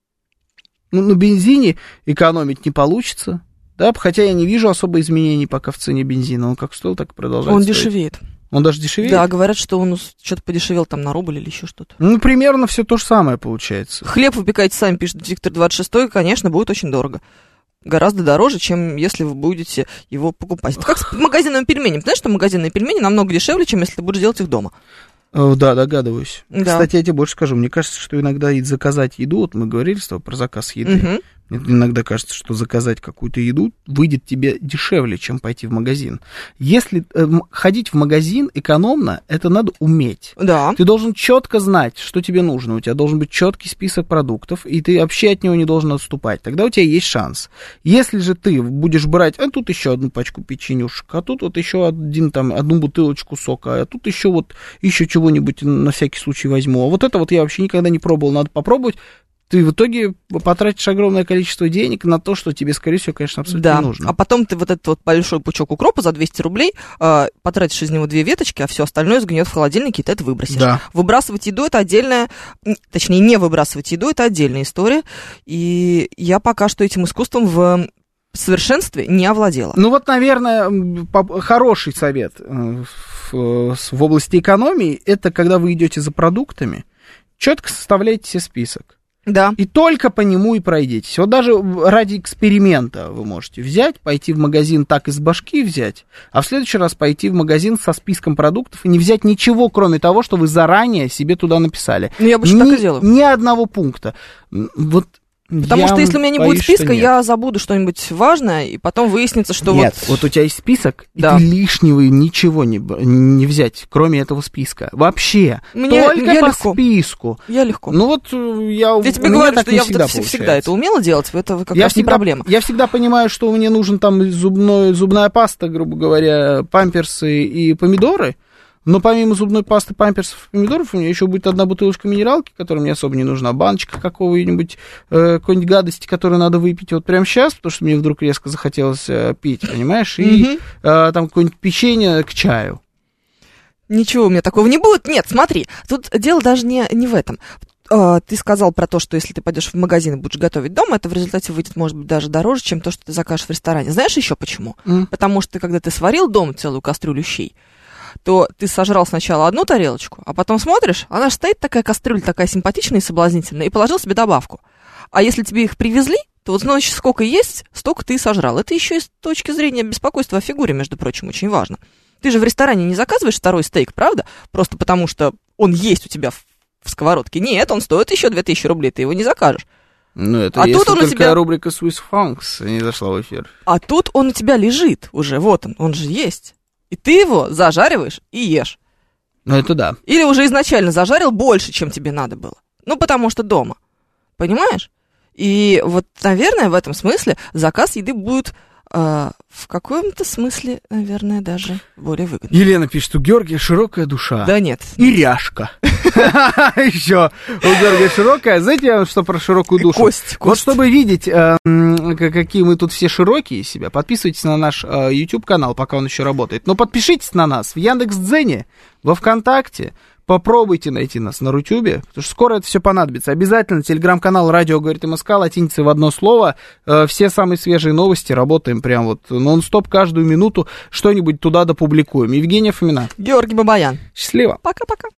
Ну, на бензине экономить не получится. Да, хотя я не вижу особо изменений пока в цене бензина. Он как стоил, так и продолжает Он стоить. дешевеет. Он даже дешевеет? Да, говорят, что он что-то подешевел там на рубль или еще что-то. Ну, примерно все то же самое получается. Хлеб выпекайте сами, пишет Виктор двадцать шесть, конечно, будет очень дорого. Гораздо дороже, чем если вы будете его покупать. Это как с магазинными пельменями. Знаешь, что магазинные пельмени намного дешевле, чем если ты будешь делать их дома. Да, догадываюсь. Да. Кстати, я тебе больше скажу. Мне кажется, что иногда и заказать еду, вот мы говорили с тобой про заказ еды, угу. Мне иногда кажется, что заказать какую-то еду выйдет тебе дешевле, чем пойти в магазин. Если э, ходить в магазин экономно, это надо уметь. Да. Ты должен четко знать, что тебе нужно. У тебя должен быть четкий список продуктов, и ты вообще от него не должен отступать. Тогда у тебя есть шанс. Если же ты будешь брать, а тут еще одну пачку печенюшек, а тут вот еще один, там, одну бутылочку сока, а тут еще вот еще чего-нибудь на всякий случай возьму. А вот это вот я вообще никогда не пробовал, надо попробовать. Ты в итоге потратишь огромное количество денег на то, что тебе, скорее всего, конечно, абсолютно да. не нужно. А потом ты вот этот вот большой пучок укропа за двести рублей э, потратишь из него две веточки, а все остальное сгниет в холодильнике, и ты это выбросишь. Да. Выбрасывать еду — это отдельная, точнее, не выбрасывать еду — это отдельная история. И я пока что этим искусством в совершенстве не овладела. Ну вот, наверное, хороший совет в, в области экономии — это когда вы идете за продуктами, четко составляйте себе список. Да. И только по нему и пройдитесь. Вот даже ради эксперимента вы можете взять, пойти в магазин так из башки взять, а в следующий раз пойти в магазин со списком продуктов и не взять ничего, кроме того, что вы заранее себе туда написали. Ну, я обычно ни, так и делаю. Ни одного пункта. Вот. Потому я что если у меня не боюсь, будет списка, я забуду что-нибудь важное, и потом выяснится, что Нет, вот... вот у тебя есть список, да. и ты лишнего ничего не, не взять, кроме этого списка. Вообще. Мне, Только я по легко. списку. Я легко. Ну вот я... Я тебе говорю, что я всегда, всегда это умела делать, это как я раз всегда, не проблема. Я всегда понимаю, что мне нужен там зубной, зубная паста, грубо говоря, памперсы и помидоры. Но помимо зубной пасты, памперсов и помидоров, у меня еще будет одна бутылочка минералки, которая мне особо не нужна, баночка какого-нибудь, э, какой-нибудь гадости, которую надо выпить вот прямо сейчас, потому что мне вдруг резко захотелось э, пить, понимаешь, и э, там какое-нибудь печенье к чаю. Ничего у меня такого не будет. Нет, смотри, тут дело даже не, не в этом. Uh, ты сказал про то, что если ты пойдешь в магазин и будешь готовить дома, это в результате выйдет, может быть, даже дороже, чем то, что ты закажешь в ресторане. Знаешь еще почему? Mm. Потому что, когда ты сварил дома целую кастрюлю щей, то ты сожрал сначала одну тарелочку, а потом смотришь, она же стоит такая кастрюля, такая симпатичная и соблазнительная, и положил себе добавку. А если тебе их привезли, то вот, значит, сколько есть, столько ты и сожрал. Это еще и с точки зрения беспокойства о фигуре, между прочим, очень важно. Ты же в ресторане не заказываешь второй стейк, правда? Просто потому что он есть у тебя в в в сковородке. Нет, он стоит еще две тысячи рублей, ты его не закажешь. Ну, это а если тут он только у тебя... рубрика Swiss Funks не зашла в эфир. А тут он у тебя лежит уже, вот он, он же есть. И ты его зажариваешь и ешь. Ну, это да. Или уже изначально зажарил больше, чем тебе надо было. Ну, потому что дома. Понимаешь? И вот, наверное, в этом смысле заказ еды будет э, в каком-то смысле, наверное, даже более выгодным. Елена пишет, у Георгия широкая душа. Да нет. И ряжка. Еще у Георгия широкая. Знаете, что про широкую душу? Кость. Вот чтобы видеть, какие мы тут все широкие себя, подписывайтесь на наш YouTube-канал, пока он еще работает. Но подпишитесь на нас в Яндекс.Дзене, во ВКонтакте. Попробуйте найти нас на Рутюбе, потому что скоро это все понадобится. Обязательно телеграм-канал «Радио говорит МСК», латиницей в одно слово. Все самые свежие новости, работаем прям вот нон-стоп, каждую минуту что-нибудь туда допубликуем. Евгения Фомина. Георгий Бабаян. Счастливо. Пока-пока.